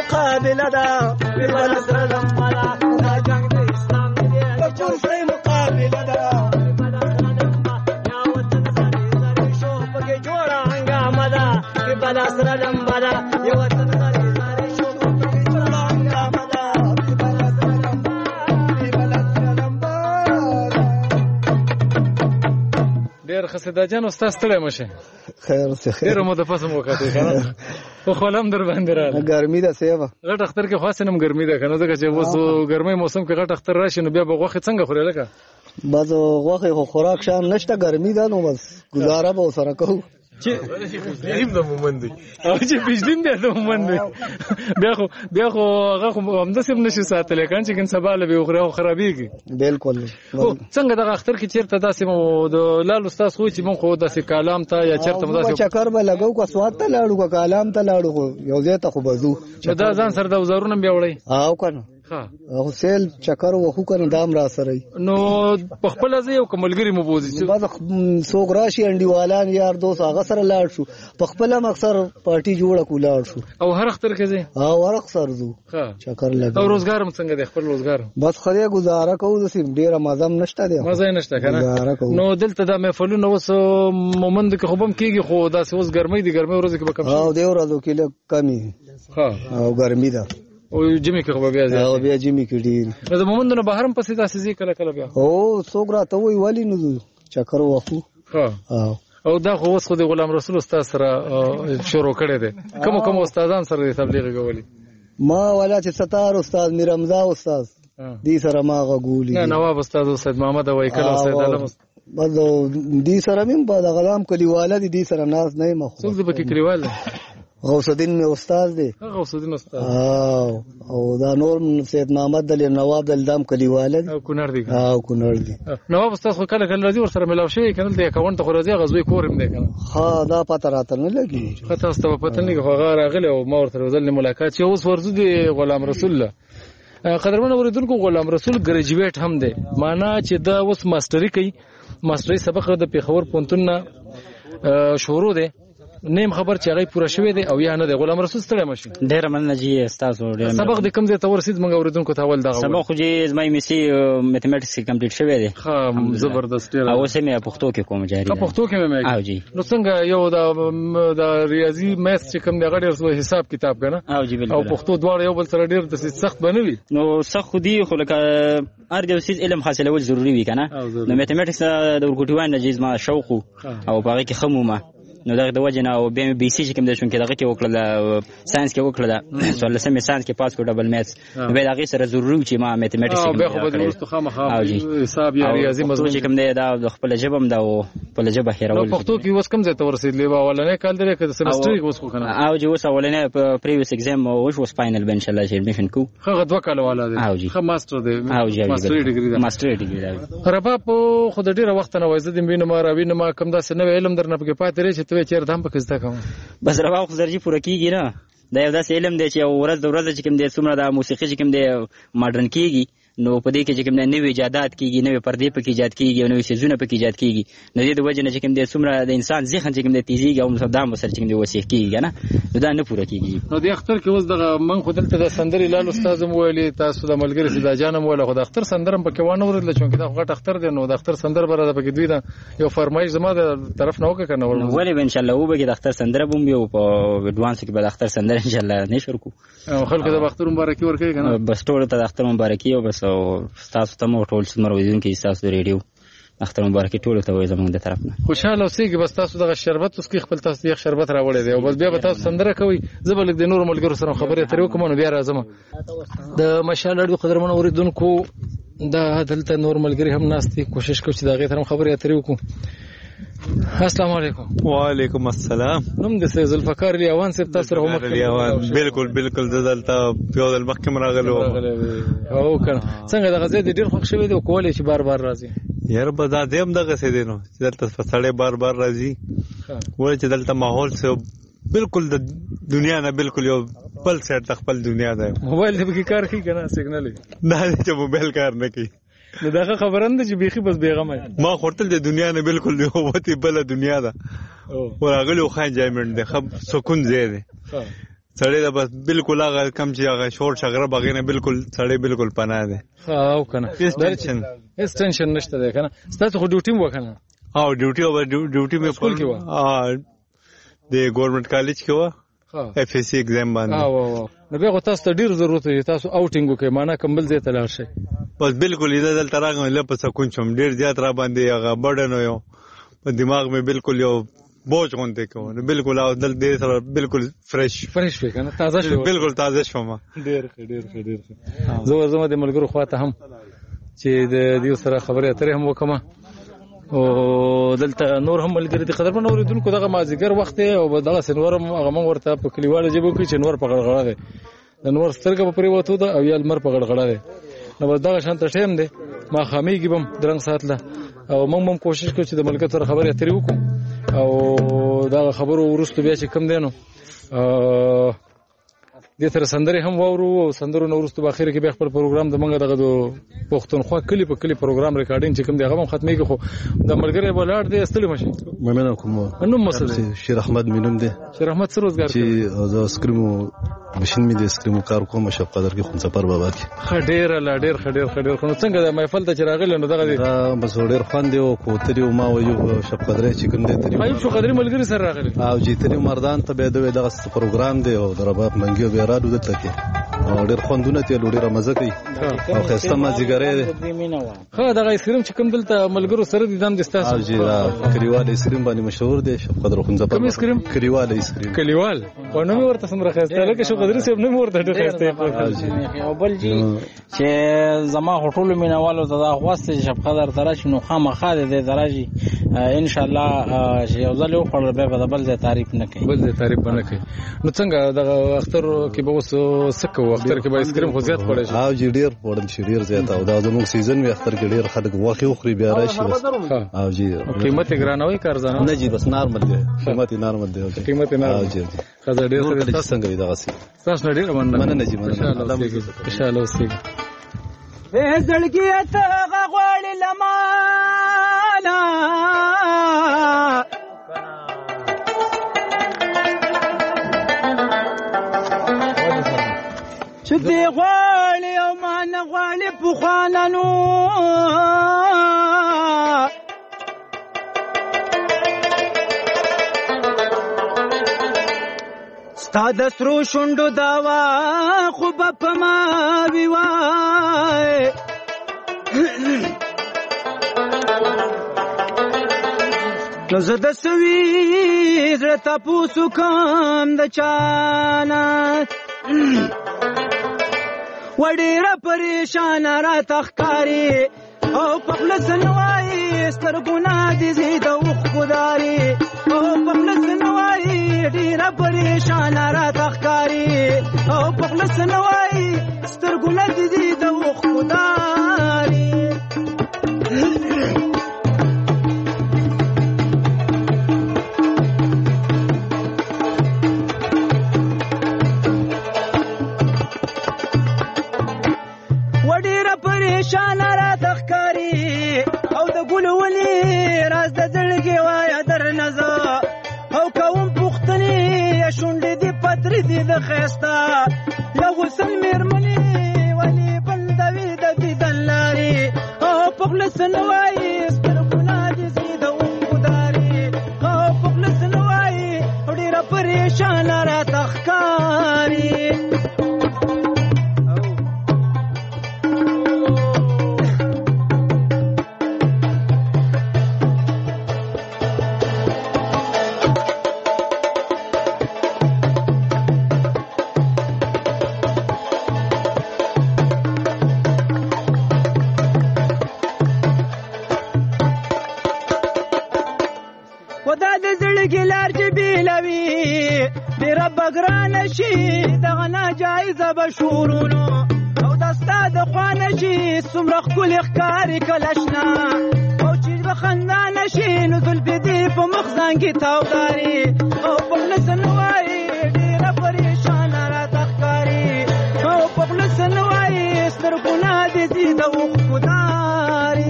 مقابله ده بل سره لمبه دا جنگ د اسلام دی د کفر مقابله ده بل سره لمبه یا وطن زری زری شو پکې جوړه هنګامه ده بل سره لمبه ده یا وطن زری زری شو پکې جوړه هنګامه ده بل سره لمبه بل سره لمبه. ډېر خسدا جان استاد ستړی مشه خیر څه خیر ډېر مو د پسم وکړه کنه خو خلم در باندې راغله ګرمي ده سیبه غټ اختر کې خاص نم ګرمي ده کنه ځکه چې اوس ګرمي موسم کې غټ اختر راشي نو بیا به غوخه څنګه خوري لکه بس غوخه خو خوراک شام نشته ګرمي ده نو بس گزاره به سره کوو چې بجلیم د مومند او چې بجلیم دی د مومند بیا خو بیا خو هغه خو همدا سم نشي ساتل کان چې کین سبا له به خو خرابېږي بالکل څنګه د اختر کې چیرته داسې مو د لال استاد خو چې مونږ خو داسې کلام ته یا چیرته مو داسې چکر به لګاو کو سواد ته لاړو کو کلام ته لاړو یو ځای ته خو بزو دا ځان سره د وزارونو بیا وړي او کنه ها او سیل چکر وخو کنه دام را سره نو په خپل ځای یو کوملګری مو بوزي بعد سوګراشي انډیوالان یار دوست هغه سره لاړ شو په خپل مقصر پارټي جوړه کو لاړ شو او هر اختر کې ځي او هر اختر زو ها چکر لګا او روزګار هم څنګه دی خپل روزګار بس خدای گزاره کوو د سیم ډیره مزم نشته دی مزه نشته کنه نو دلته د محفلونو اوس مومند کې خوبم کیږي خو داسې اوس ګرمۍ دی ګرمۍ ورځ کې به کم او دی ورځو کې کمی ها او ګرمي ده او جمی کې خو بیا ځي او بیا جمی کې ډیر نو د مومندونو بهرم پسې داسې ځي کله کله بیا او څوګرا ته وی ولی نو چکر وخو ها او دا خو اوس خو د غلام رسول استاد سره شروع کړی دی کوم کوم استادان سره د تبلیغ غولي ما ولا چې ستار استاد میرمزا استاد دې سره ما غولي نه نواب استاد استاد محمد وایکل استاد علم بس دې سره مم په غلام کلیواله دې سره ناز نه مخ څوک دې پکې کلیواله غوث الدین می استاد دی غوث الدین استاد او او دا نور سید محمد دل نواب دلدام کلیواله او کونړ دی او کونړ دی نواب استاد خو کله کله راځي ور سره ملاو شي کنه د اکاونټ خو راځي غزوی کورم دی کنه ها دا پته راته نه لګي خاطر است په پته نه خو هغه راغله او ما ورته ځل ملاقات چې اوس ورزو دی غلام رسول الله قدرمن اوریدونکو غلام رسول ګریجویټ هم دی معنا چې دا اوس ماستری کوي ماستری سبق د پیښور پونتون شروع دی نیم خبر چې هغه پوره شوی دی او یا نه دی غلام رسول ستړی مشي ډیر مننه جی استاد ډیر سبق د کوم ځای ته ورسید موږ اوریدونکو ته ول دغه سبق خو جی زما می سي میتھمیټکس کمپلیټ شوی دی ها زبردست ډیر او سمې پښتو کې کوم جاری په پښتو کې مې او جی نو څنګه یو د د ریاضي میث چې کوم دی غړي رسو حساب کتاب کنه او جی بالکل او پښتو دواړه یو بل سره ډیر د سخت بنوي نو سخت خو دی خو لکه هر یو سیس علم حاصلول ضروری وي کنه نو میتھمیټکس د ورګوټوان نجیز ما شوق او باغی کې خمومه نو دغه د وجه نه او بي بي سي چې کوم د شون کې دغه کې وکړه ساينس کې وکړه سوال سمې ساينس کې پاس کړ ډبل میث نو به دغه سره ضروري چې ما میتھمیټکس کې به خو به ورستو خامخا حساب یا ریاضي مضمون چې کوم دی دا د خپل جبم دا او خپل جبه هیرول پښتو کې اوس کوم ځای ته ورسېدلې و ولنه کال درې کې سمستر اوس خو کنه او چې اوس ولنه پریویس ایگزام او اوس فاینل به ان شاء الله چې اډمیشن کو خو دوه کال والا دی خو ماستر دی ماستر ډیګري دی ماستر ډیګري دی ربا په خو د ډیره وخت نه وایي د بینه ما راوینه ما کوم داسې نو علم درنه پکې پاتې لري چې ته چیرته هم پکې زده کوم بس ربا خو درجه پوره کیږي نه دا یو داسې علم دی چې ورځ د ورځ چې کوم دی څومره د موسیقي چې کوم دی ماډرن کیږي نو په دې کې چې کوم نوې ایجادات کیږي نوې پردې پکې ایجاد کیږي او نوې سيزونه پکې ایجاد کیږي نو دې د وجه نه چې کوم دې څومره د انسان ذهن چې کوم دې تیزیږي او مصدام وسر چې کوم دې وسیح کیږي نه نو دا نه پوره کیږي نو د اختر کې اوس دغه من خو دلته د سندري لال استاد مو ویلي تاسو د ملګری سیدا جانم ویل خو د اختر سندرم پکې وانه ورل چې دا غټ اختر دی نو د اختر سندر بره پکې دوی دا یو فرمایش زما د طرف نه وکړ کنه ولې ان شاء الله وبګي د اختر سندر بوم یو په اډوانس کې به د اختر سندر ان شاء الله نه شروع کو خلکو د اختر مبارکي ورکړي کنه بس ټول ته د اختر مبارکي او بس تاسو ته مو ټول څومره ویدون کې تاسو ریډیو اختر مبارکي ټول ته وای زمونږ د طرف نه خوشاله اوسئ بس تاسو دغه شربت اوس کې خپل تاسو یو شربت راوړی دی او بس بیا به تاسو سندره کوي زبل د نور ملګرو سره خبرې اترې کوم نو بیا راځم د مشال اړو قدرمن اوریدونکو دا دلته نور ملګری هم ناستي کوشش کوي چې دا غي تر خبرې اترې وکړو السلام علیکم وعلیکم السلام نوم د سید ذوالفقار الیوان صاحب تاسو سره هم بالکل بالکل دلته یو د محکمه راغلو او کنه څنګه د غزې ډیر خوښ شوی دی کولې چې بار بار راځي یار به دا دیم دغه څه دی نو چې دلته فسړې بار بار راځي ولې چې دلته ماحول څه بالکل د دنیا نه بالکل یو بل سیټ خپل دنیا ده موبایل دې به کار کوي کنه سیګنال نه چې موبایل کار نه کوي نو دا خبرنده چې بيخي بس بیغمه ما خورتل د دنیا نه بالکل دی وته بل دنیا ده او راغلی خو انجایمنت ده خب سکون زیاده سړی دا بس بالکل هغه کم چې هغه شور شغره بغیر نه بالکل سړی بالکل پناه دی. او کنه ټینشن هیڅ ټینشن نشته دی کنه. ستاسو خو ډیوټي مو وکنه؟ او ډیوټي او ډیوټي مې سکول کې و. ا د ګورنمنت کالج کې و. اف اس سی ایگزام باندې. او او نو به تاسو ته ډیر ضرورت دی تاسو اوټینګ وکړئ معنا کمبل ځای ته لاړ شئ. بس بالکل دې دلته راغم لپس سکون شم ډیر زیات را باندې هغه برډن یو په دماغ مې بالکل یو بوج غونډه کوم بالکل او دل دې سره بالکل فرش فرش وي کنه تازه شو بالکل تازه شوم ډیر ډیر ډیر زه زما د ملګرو خواته هم چې د دې سره خبرې اترې هم وکم او دلته نور هم ملګری د قدرمن اوریدونکو دغه مازیګر وخت او دغه سنورم هغه مونږ ورته په کلیواله جبو کې چې نور په غړغړه ده د نور سترګه په پریوتو ده او یا لمر په غړغړه ده نو بس دغه شانت ټیم دی ما خامېږي بم درنګ ساتله او مونږ هم کوشش کوو چې د ملګرو سره خبرې اترې وکړو او دا خبرو ورستو بیا چې کم دینو د تر سندري هم وورو او سندرو نو ورستو په اخر کې به خپل پروګرام د منګه دغه د پښتونخوا کلی په کلی پروګرام ریکارډینګ چې کوم دی هغه هم ختمي کې خو د ملګری بلاړ دی استلی ماشي مېمنه کوم نو مسله شیر احمد مینوم دی شیر احمد سره روزګار چې زه سکریمو ماشين مې د سکریمو کار کوم شپ قدر کې خون سفر بابا کې خډیر لا ډیر خډیر خډیر خو څنګه د محفل ته چراغل نو دغه دی بس ډیر خوان دی او کوتري او ما ویو شپ قدر چې کوم دی تری ایوب شو قدر ملګری سره راغلی او چې تری مردان ته به دغه پروګرام دی او درباب منګیو به را دوت کې ډیر خوندونه ته ډیر مزه کوي او خسته ما زیګره دی خو دغه اسکریم چې کوم دلته ملګرو سره دي دم دستاسو او جی دا کریوال اسکریم باندې مشهور دی شپ قدر خون سفر کوم اسکریم کریوال اسکریم کلیوال او نو ورته سم راخسته لکه شو قدر سیب نو ورته او بل جی چې زما هټول مینوالو ته دا خواسته شپ قدر درش نو خامخا دې درجی ان شاء الله چې یو ځل خپل به بل ځای تعریف نه کوي بل ځای تعریف نه کوي نو څنګه د اختر کې به وس سکو اختر کې به اسکریم خو زیات پړې او جی ډیر پړم شي ډیر زیات او دا زموږ سیزن وي اختر کې ډیر خلک واخی خوري بیا راشي او جی قیمت ګرانوي کارزانه نه جی بس نارمل دی قیمت نارمل دی قیمت نارمل او جی خزر ډیر څنګه دی دغه سي تاسو ډیر مننه مننه جی مننه ان شاء الله اوسې به زړګي ته غوړې لمانا چې دی غوړې او مان غوړې په خوانانو ستا د سرو شونډو داوا خو به په ما وي وای نو زه د سوي زړه تپوسو کوم د چانا وډېره پریشانه راته ښکاري او په خوله څه نه وایي سترګونه دې زی د اوښ ګداري او په خوله څه نه وایي ډېره پریشانه راته ښکاري او په خوله څه نه وایي سترګونه دې زی د اوښ ګداري پریشان را تخکاری او د ګل ولي راز د زړګي وای در نزا او کوم پختنی شونډې دی پتری دی د خستا یو وسل میرمنی ولی بندوی د دیدن لاري او پخلص نوای سترګونه دي زید او خداري او پخلص نوای ډیر پریشان را تخکاری بګران شي دغه ناجایزه بشورونو او دستا د خوانه شي څومره ښکلې ښکاري کلشنا او چې بخندانه شي نو زلفې دې په مخ زانګې تاوداري او په خوله څه نه وایي ډېره پریشانه راته ښکاري او په خوله څه نه وایي سترګونه دې ځي د اوښ ګداري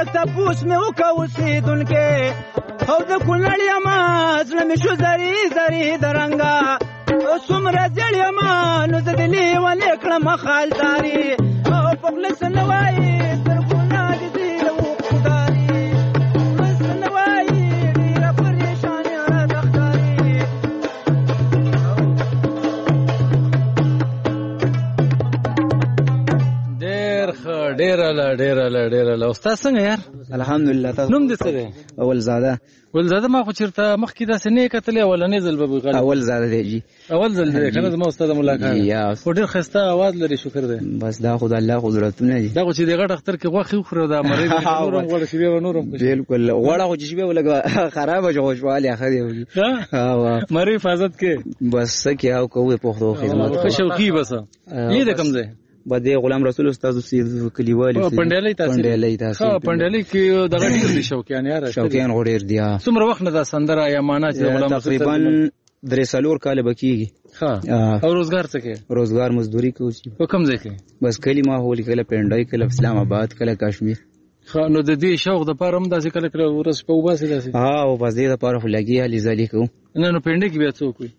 لږ تپوس مې وکړه اوسېدونکې او د کونړ یمه زړه مې شو زري زري د رنګه څومره زیړ یمه نو زه د لیونې کړم خالداري او په خوله څه نه وایي سترګونه دې دي د وقوداري خوله څه نه وایي ډېره پریشاني راته ښکاري. ډېر ښه ډېره له ډېره له ډېره له استاد څنګه یار الحمدلله نوم دې څه دی؟ اول زاده. اول زاده ما خو چېرته مخکې داسې نه یې کتلی اولنی ځل به غږ اول زاده دی جي اول ځل دی که نه زما استاد ملاقات خو ډېر ښایسته اواز لري شکر دی بس دا خو د الله قدرتونه دي دا خو چې د غټ اختر کې غوښې وخوري او دا مرۍ نور هم غوړه شیبې به نور هم بلکل غوړه خو چې شیبې به لږه خرابه شي خوشحالي ښه دی مرۍ حفاظت کې بس څه کې او کوو پښتو خدمت ښه شوقي بس یې د کوم ځای بده غلام رسول استاد سید کلیوالي پندالي تاسو پندالي تاسو ها پندالي کې دغه ډیر دي شوقیان یار شوقیان غوډیر دي څومره وخت نه دا سندره یا معنا چې غلام تقریبا درې څلور کال بکیږي ها او روزګار څه کې روزګار مزدوري کوي په کوم ځای کې بس کلی ماحول کله پندای کله اسلام آباد کله کشمیر خو نو د دې شوق د پاره هم داسې کله کله ورس په وباسي داسې ها او بس دې د پاره خو لګي علي زالي کو نه نو پندای کې بیا څوک وي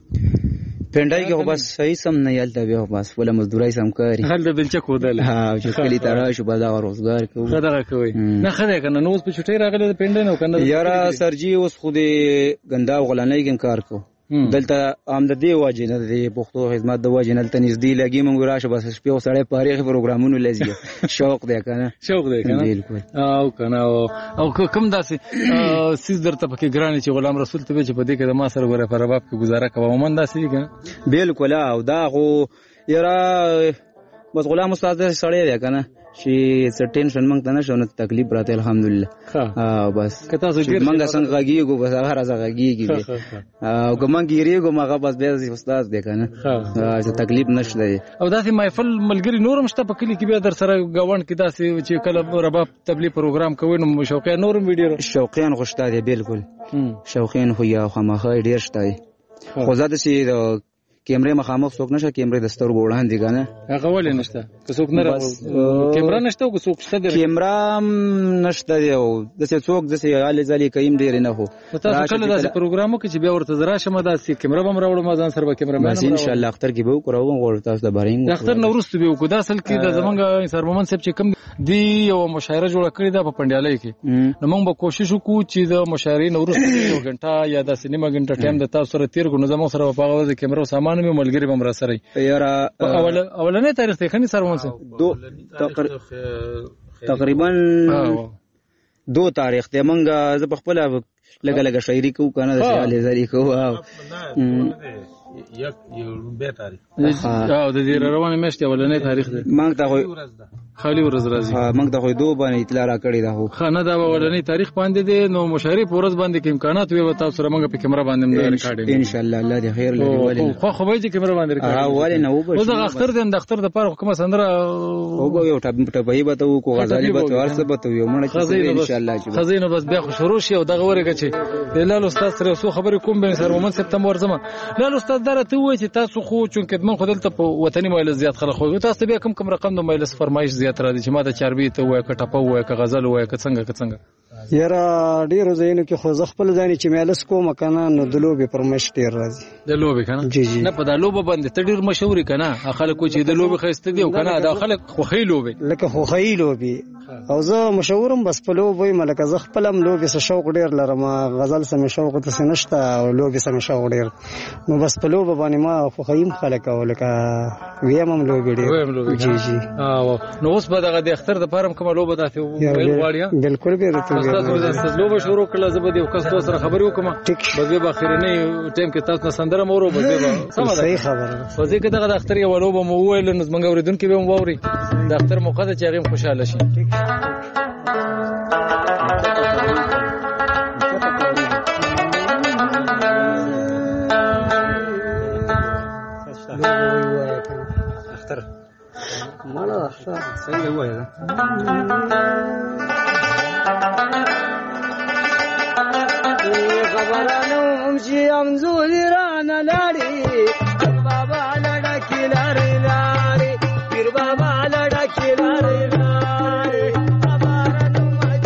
پندای کې بس صحیح سم نه یالته بیا بس ولا مزدوري سم کوي هل د بلچ کودل ها چې کلی ترا شو بازار روزګار کوي خدای کوي نه خدای کنه نو اوس په چټي راغله د پندای نو کنه یارا سرجی اوس خو دې ګندا غلانای کې کار کو دلته آمددي واجب نه دی پښتو خدمت د واجب نه تنزدي لګي مونږ راشه بس شپه سړی پاریخ پروګرامونو لزی شوق دی کنه شوق دی کنه بالکل او کنه او کوم داسې سیس درته پکې ګرانی چې غلام رسول ته چې په دې کې د ما سره غره پر باب کې گزاره کوم من داسې کنه بالکل او دا غو یرا بس غلام استاد سړی دی کنه چې څه ټینشن مونږ ته نشو نو تکلیف راته الحمدلله ها بس کته زه مونږ څنګه غږیږو بس هغه راځه غږیږي او کوم ګیریږو مګه بس به استاد دی کنه څه تکلیف نشته او داسې محفل ملګری نورم شته په کلی کې بیا در سره غوند کې داسې چې کله رباب تبلیغ پروګرام کوي نو شوقیان نورم ویډیو شوقیان غوښته دی بالکل شوقیان خو یا خامخا ډیر شته خو زده سي کیمرې مخامخ څوک نشه کیمرې د سترګو وړاندې کنه هغه ولې نشته که څوک نه کیمرا نشته او څوک شته دی کیمرا نشته دی او د څه څوک د څه غالي ځلې کيم ډیر نه هو تاسو کله داسې پروګرامو کې چې بیا ورته زرا شمه داسې کیمرا به مراوړم ځان سره به کیمرا مې ان شاء الله اختر کې به وکړو غوړ تاسو د بارین اختر نو ورسته به وکړو دا اصل کې د زمونږ سر مومن صاحب چې کوم دی یو مشاعره جوړ کړی دا په پندیالۍ کې نو موږ به کوشش وکړو چې د مشاعرې نو ورسته یو غنټه یا د سینما غنټه ټایم د تاسو سره تیر غو نو زموږ سره په هغه د کیمرا سامان مې ملګری بم را سره یارا اول اولنې تاریخ ته خني سره مونږ دو تقریبا دو تاریخ ته مونږه ز په خپل لګ لګ شاعري کو کنه د سیالي زری کو یک یو به تاریخ او د دې روانه مشته ولنې تاریخ ده مونږ ته خالی ورځ راځي ها مونږ ته خو دوه باندې اطلاع را کړی دا هو خانه دا ولنې تاریخ باندې دي نو مشاري پورز باندې کې امکانات وي وتا سره مونږ په کیمرا باندې موږ ریکارډینګ ان شاء الله الله دې خیر لري ولې خو خو به دې کیمرا باندې ریکارډینګ ها ولې نه وبو زه اختر دې د اختر د پاره کومه سندره او یو ټپ ټپای به ته کو غزالي به تو ارسه به تو یو مړ ان شاء الله خزینه بس بیا خو شروع شي او دغه ورګه چې لاله استاد سره سو خبرې کوم به سر مومن سپتمبر زما لاله استاد درته وای چې تاسو خو چونکه من خو دلته په وطني مایل زیات خلک خو تاسو بیا کوم کوم رقم د مایل فرمایش زیات را دي چې ما د چاربي ته وای ک ټپو وای ک غزل وای ک څنګه ک څنګه یاره ډیرو ځایونو کې خو زه خپل ځانې چې مالس کوم کنه نو د لوبې فرمایش ډیر راځي د لوبې کنه نه په د لوبه باندې ته ډیر مشهور کنه خلکو چې د لوبې خسته دي کنه دا خلک خو خې لوبې لکه خو خې لوبې او زه مشهورم بس په لوبې ملکه زه خپلم لوبې سره شوق ډیر لرم غزل سره شوق ته نشته او لوبې سره شوق ډیر نو بس په لوبې باندې ما خو خېم خلک او لکه ویم هم لوبې ډیر جی جی او نو اوس به دغه د اختر د پارم کومه لوبه داته ویل غواړی بالکل به راته تاسو د لوبه شروع کړل زه به د کس سره خبرې وکم به به اخرنی ټیم کې تاسو سندره مورو به به سم ده صحیح خبره خو ځکه دغه د اختر یو لوبه مو ویل نو زمونږ اوریدونکو به مو ووري د اختر موقع ته چې هغه خوشاله شي اختر مالا اختر څنګه وایي خبرانو مشي امزول رانا لاري پیر بابا لڑا کی لاري لاري پیر بابا لڑا کی لاري لاري خبرانو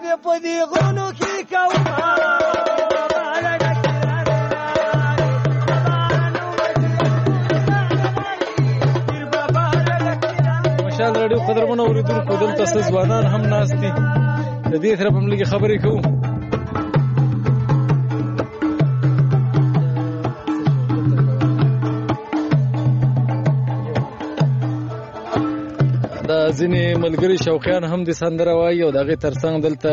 دې په دې غرونو کې کومه مشال راډیو قدرمنو اوریدونکو دلته څه ځوانان هم ناست دي د دې سره په ملګری خبرې کوو. دا ځینې ملګري شوقیان هم د سندره وایي او د هغې ترڅنګ دلته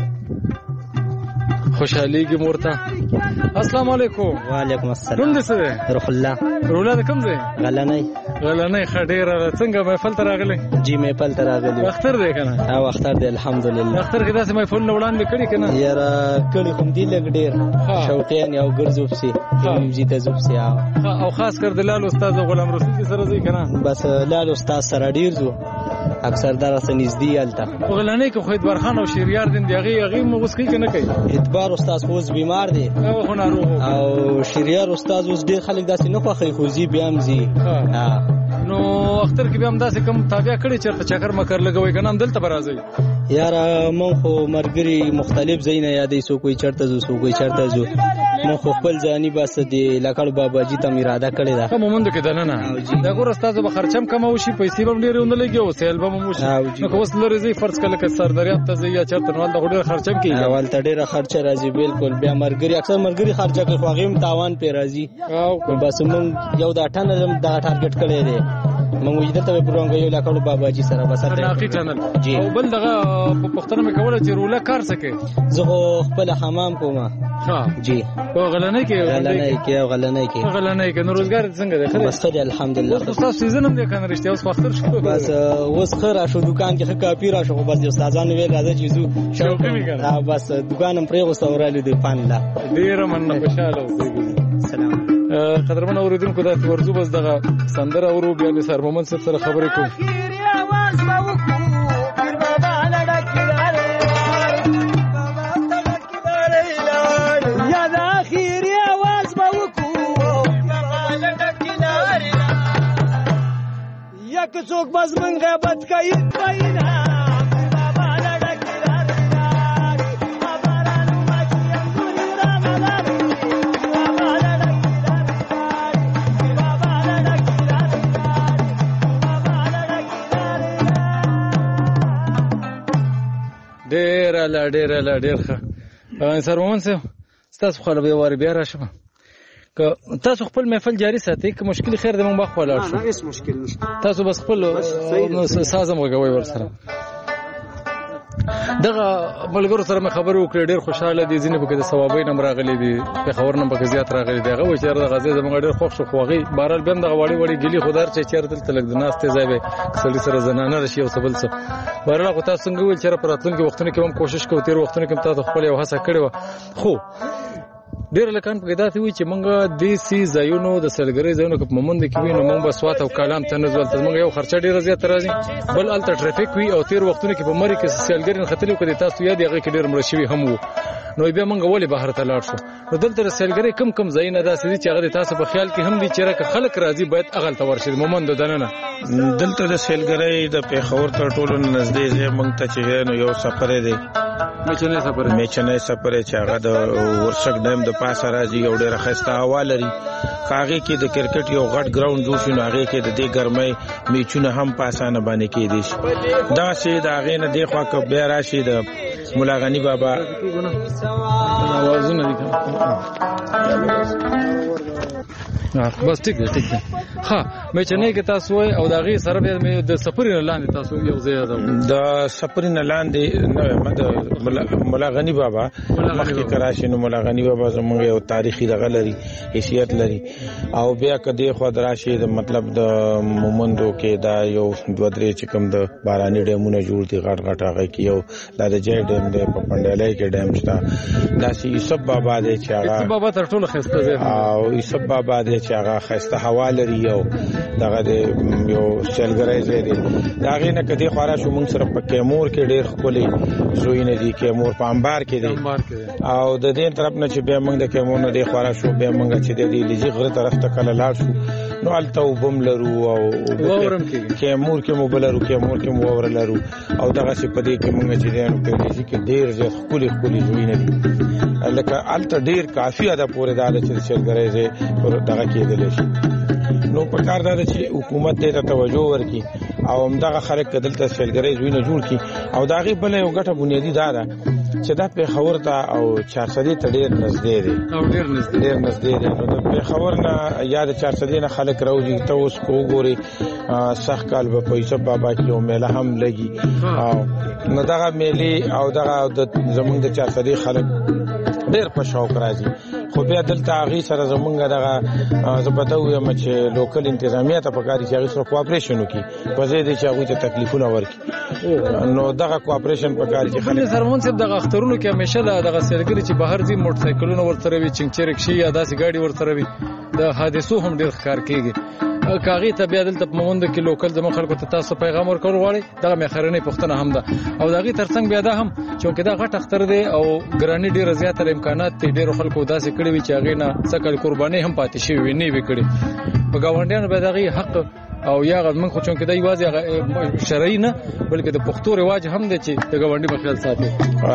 خوشحالېږي مورته. السلام علیکم. وعلیکم السلام. نوم دې څه دی؟ روح الله. روح الله د کوم ځای؟ غلنۍ. غلنۍ ښه ډېره څنګه محفل ته راغلی؟ جی محفل ته راغلی. اختر دی که نه؟ او اختر دی الحمدلله. اختر کې داسې محفلونه وړاندې کړي که نه؟ یاره کړي خو م دي لږ ډېر شوقیان او ګرځو پسې موزي ته ځو پسې او خاص کر د لال استاد غلام رسول کې سره ځئ که نه؟ بس لال استاد سره ډېر ځو اکثر دا راته نږدې هلته. په غلنۍ کې خو ادبار خان او شهریار دي د هغې هغې م اوس کوي که نه کوي؟ ادبار استاد خو اوس بیمار دی خو ناروغ او شهریار استاد اوس ډېر خلک داسې نه خوښوي خو ځي بیا هم ځي. نو اختر کې بیا هم داسې کوم تابع کړی چېرته چکر مکر لګوئ که نه همدلته به راځئ؟ یاره مونږ خو ملګري مختلف ځایونه یادوي څوک وایي چېرته ځو څوک وایي چېرته ځو مونږ خو خپل ځاني بس د لکړ باباجي ته مې اراده کړې ده په مومندو کې دننه دا ګوره ستاسو به خرچه هم کمه وشي پیسې به هم ډېرې ونه لګي او سیل به هم وشي. نو که اوس لرې ځئ فرض کړه لکه سردریاب ته ځئ یا چېرته نو هلته خو ډېره خرچه هم کېږي. هلته ډېره خرچه راځي بلکل. بیا ملګري اکثر ملګري خرچه کوي خو هغې هم تاوان پرې راځي. بس مونږ یو دا ټنل هم دغه ټارګېټ کړی دی مونږ وایي دلته به پروګرام کوو لکړو باباجي سره بس ناقي ټنل. او بل دغه پوښتنه مې کوله چې روله کار څه کوي؟ زه خو خپله حمام کوم. جی په غلنۍ کې غلنۍ کې او غلنۍ کې غلنۍ کې نو روزګار څنګه دی؟ ښه دی بس ښه دی الحمدلله. اوس تاسو سیزن هم دی که نه رښتیا اوس خو اختر شو بس اوس ښه راشو دوکان کې ښه کاپي راشو خو بس د استادانو ویل راځه چې ځو شوقي مې که نه بس دوکان هم پرېغوسته او رالو د پان له ډېره مننه خوشحاله اوسئ. سلام. قدرمن اوریدونکو داسې ورځو بس دغه سندره اورو بیا نثار محمد صاحب سره خبرې کوو. یک څوک بس من غیبت کوي پینا ډېر الله ډېر الله ډېر ښه. انصار محمد صاحب ستاسو خو به یو وارې بیا راشم که تاسو خپل محفل جاري ساتئ که مشکل خیر دی مونږ به خپل لاړ شو. نه هیڅ مشکل نشته. تاسو بس خپل ساز هم غږوئ ورسره. دغه ملګرو سره مې خبرې وکړې ډېر خوشحاله دي. ځینې پکې د ثوابۍ نه هم راغلي دي پېښور نه هم پکې زیات راغلي دي. هغه وایي چې یاره دغه ځای زموږ ډېر خوښ شو خو هغې بهرحال بیا هم دغه وړې وړې ګیلې خو دار چې چېرې دلته لږ د ناستې ځای به سړي سره زنانه راشي او څه بل څه. بهرحال خو تاسو څنګه وویل چې یاره په راتلونکي وختونو کې هم کوشش کوو تېرو وختونو کې هم تاسو خپله یو هڅه کړې وه خو ډېر لکان پکې داسې وي چې مونږ داسې ځایونو د سیلګرۍ ځایونو که په مومنده کې وي نو مونږ به سوات او کالام ته نه ځو. هلته زموږ یو خرچه ډېره زیاته راځي بل هلته ټرافیک وي او تېر وختونو کې په مرۍ کې سیلګري نښتلي وو که د تاسو یاد هغې کې ډېر مړه شوي هم وو نو بیا مونږ ولې بهر ته لاړ شو. نو دلته د سیلګرۍ کم کم ځایونه داسې دي چې هغه د تاسو په خیال کې هم دي چې که خلک راځي باید هغلته ورشي د مومندو دننه. دلته د سیلګرۍ د پېښور تر ټولو نږدې ځای مونږ ته چې نو یو سفر دی میچنی سفر میچنی سفر چې هغه د ورشک ډیم د پاسه راځي او ډېره ښایسته هوا لري. هغې کې د کرکټ یو غټ ګراوند جوړ شي نو هغې کې د دې ګرمۍ میچونه هم په اسانه باندې کېدی شي. دغسې د هغې نه دې خوا که بیا راشي د ملا غني بابا آوازونه دي بس ټیک دی ټیک دی. ها میچنۍ کې تاسو وای او د هغې سره بیا د سفرې نه لاندې تاسو یو ځای یادوئ د سفرې نه لاندې نه وایم د ملا غني بابا مخکې که راشي نو ملا غني بابا زموږ یو تاریخي دغه لري حیثیت لري او بیا که دې خوا د راشي د مطلب د مومندو کې دا یو دوه درې چې کوم د باراني ډیمونه جوړ دي غټ غټ هغه کې یو دا د جای ډیم دی په پنډیالی کې ډیم شته داسې یوسف بابا دی چې هغه یوسف بابا تر ټولو ښایسته ځای او یوسف بابا دی چې هغه ښایسته هوا لري او دغه د یو سیلګرۍ ځای دی. د هغې نه که دې خوا راشو مونږ سره په کیمور کې ډېر ښکلي ځایونه دي. کیمور په امبار کې دی او د دې طرف نه چې بیا مونږ د کیمور نه دې خوا راشو بیا مونږ چې د دې لیجي غره طرف ته کله لاړ شو نو الته وبم لرو او وورم کې کې مور کې مو بلرو کې مور کې مو ور لرو او دغه څه پدې کې موږ چې دینو په دې کې ډیر زیات خولي خولي زوینه دي لکه الته ډیر کافی اده پورې داله چې شلګرې زه پر دغه کې دلې شي نو په کار دا چې حکومت دې ته توجه ورکړي او همدغه خلک دلته شلګرې زوینه جوړ کړي او داغه بل یو ګټه بنیادی دا ده چې دا په خبر ته او چارسدي ته ډیر نږدې دي او ډیر نږدې ډیر نږدې دي نو په خبر نه یاد چارسدي نه خلک راوځي ته اوس کو ګوري صح کال په پیسې بابا کې او میله هم لګي او نو دغه میلي او دغه زمونږ د چارسدي خلک ډیر په شوق راځي خو بیا دلته هغه سره زمونږ دغه زبته ویم چې لوکل انتظامیه ته پکاري چې هغه سره کوآپریشن وکړي په ځای دې چې هغه ته تکلیفونه ورکړي نو دغه کوآپریشن پکاري چې خلک سرمون صاحب دغه اخترونو کې همیشه دغه سیلګری چې بهر ځي موټر سایکلونه ورته وي چنګچې رکشي یا داسې ګاډي ورته وي د حادثو هم ډیر ښکار کیږي کاغی ته بیا دلته په موند کې لوکل زموږ خلکو ته تاسو پیغام ورکول غواړي دغه مخرنې پښتنه هم ده او دغه ترڅنګ بیا ده هم چې دا غټ اختر دی او ګرانی ډیر زیاتره امکانات دي ډیر خلکو داسې کړي وي چې هغه نه سکل قرباني هم پاتې شي وي نه وکړي په گاونډیانو به دغه حق او یا غوښمن خو چون کې دا یوازې شرعي نه بلکې د پښتو رواج هم دی چې د گاونډي په خیال ساتي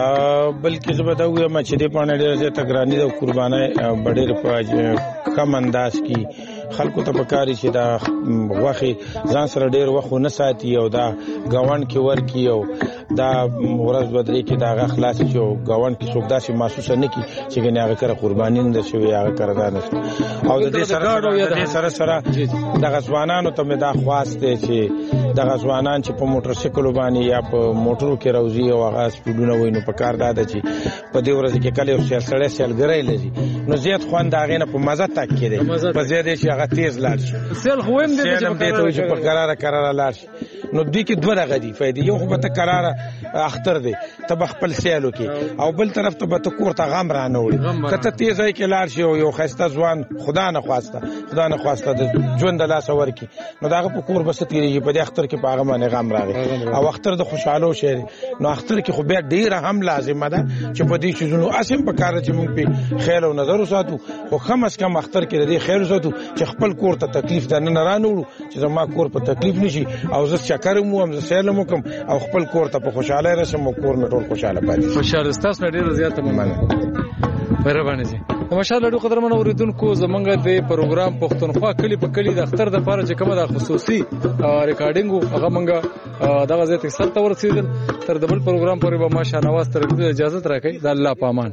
بلکې زه به دا وایم چې د پانه ډیر زیاته ګرانی د قرباني بډېر په کم انداز کې خلکو ته پکاري چې دا واخې ځان سره ډیر وخت نه ساتي او دا گاوند کې ورکی او دا ورځ بدري کې دا اخلاص چې گاوند کې څوک داسې محسوس نه کی چې ګنې هغه کړه قرباني نه شوی هغه کړه نه او د دې سره د سره سره د غزوانانو ته دا خواسته چې د غزوانان چې په موټر سایکل باندې یا په موټرو کې راوځي او هغه سپیډونه ویني په کار دا چې په دې ورځ کې کله یو سړی سیلګرای لږي نو زیات خوان دا غینه په مزه تک کړي په زیاده چې هغه تیز لاړ شي سیل خویم دې چې په قراره قراره لاړ شي نو دوی کې دوه دغه دي فائدې یو خو به ته قراره اختر دی ته خپل سیالو کې او بل طرف ته به ته کور ته غم را نه وړي کته تیزای کې لاړ شي او یو خسته ځوان خدا نه خواسته خدا نه خواسته د ژوند لاس ورکی نو داغه په کور بس تیریږي په دې اختر کې په هغه باندې غم راغی او اختر د خوشاله شي نو اختر کې خو بیا ډیره هم لازمه ده چې په دې شیزونو اسیم په کار چې موږ په خیر او نظر وساتو خو کم از کم اختر کې دې خیر وساتو چې خپل کور ته تکلیف ده نه رانوړو چې زما کور په تکلیف نشي او زه شکر مو هم زه سلام وکم او خپل کور ته په خوشاله رسم او کور مې ټول خوشاله پاتې خوشاله تاسو ډیر زیاته مننه مهرباني سي ماشاءالله ډېر قدرمن اوریدونکو زمونږ د پروګرام پښتونخوا کلی په کلی د اختر د لپاره چې کومه د خصوصي ریکارډینګ هغه مونږه دغه ځای ته سره ورسېدل تر د بل پروګرام پورې به ماشا نواز تر اجازه راکړي د الله پامان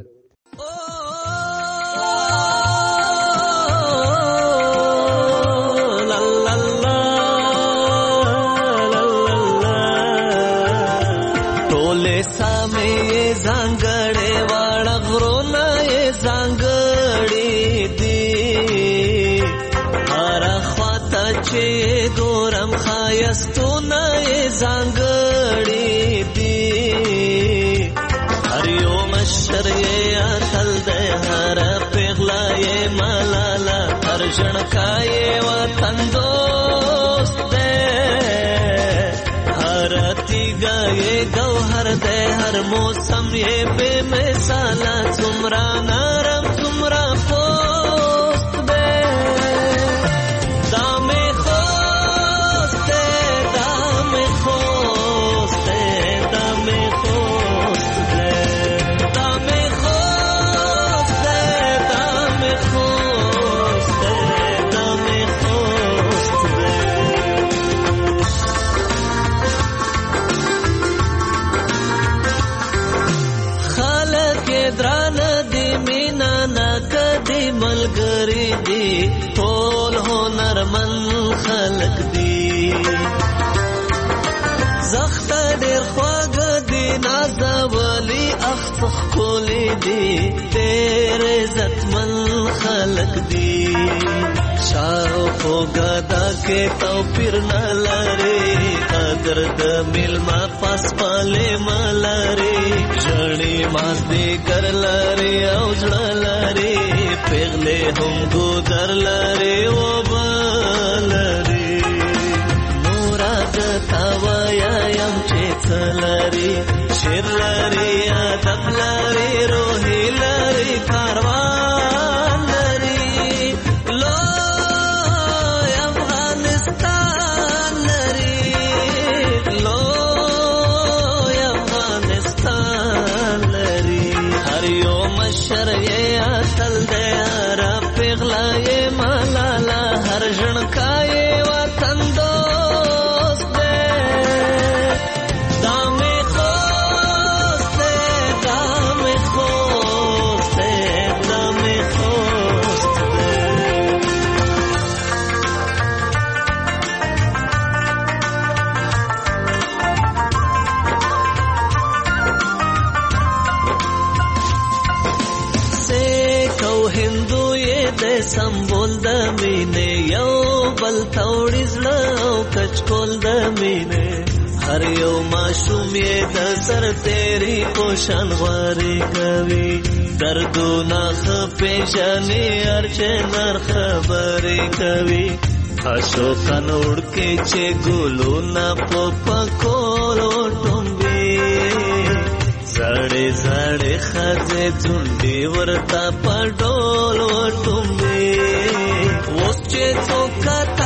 ټول سامې زنګړې واړه غرونه زنګړې دي هر خواته چې ګورم خایستونه زنګړې دي هر یو مشر یې اتل ده هر پیغلا یې ملالا هر ژړکا یې وطن دوست ده هر تیګا یې گوهر ده هر موسم یې بے مثالا څومره نرم څومره پوست ده دا مې خوست ده دا مې خوست ده دا مې خوست ده دا مې خوست ده دا مې خوست ده دا مې خوست ده دران دی مینا نکدی ملګری دی ټول هنرمن خلق دی زخت ډیر خواږ دی نازولی اخفخ کولی دی تیر عزتمن خلق دی شاو خو گدا کې توپیر نه لري قدر د ملما پاس پاله ملاري جړې ماس دې کر لري او ځړ لري پیغله هم ګذر لري او بلري نورا تا ویا يم چې څلري شیر لري ادب لري روحي لري کاروان لري لو یم دی سمبول د مینې یو بل توړي زړه او کچکول د مینې هر یو ماشوم یې د سر تیری پوشان غواري کوي دردونه خ پېژنې هر چې نر خبرې کوي اشوکان وړکې چې ګلونه په پکول وټومبي زړې زړې ښځې ځونډې ورته په ډول وټومبي اوس چې څوک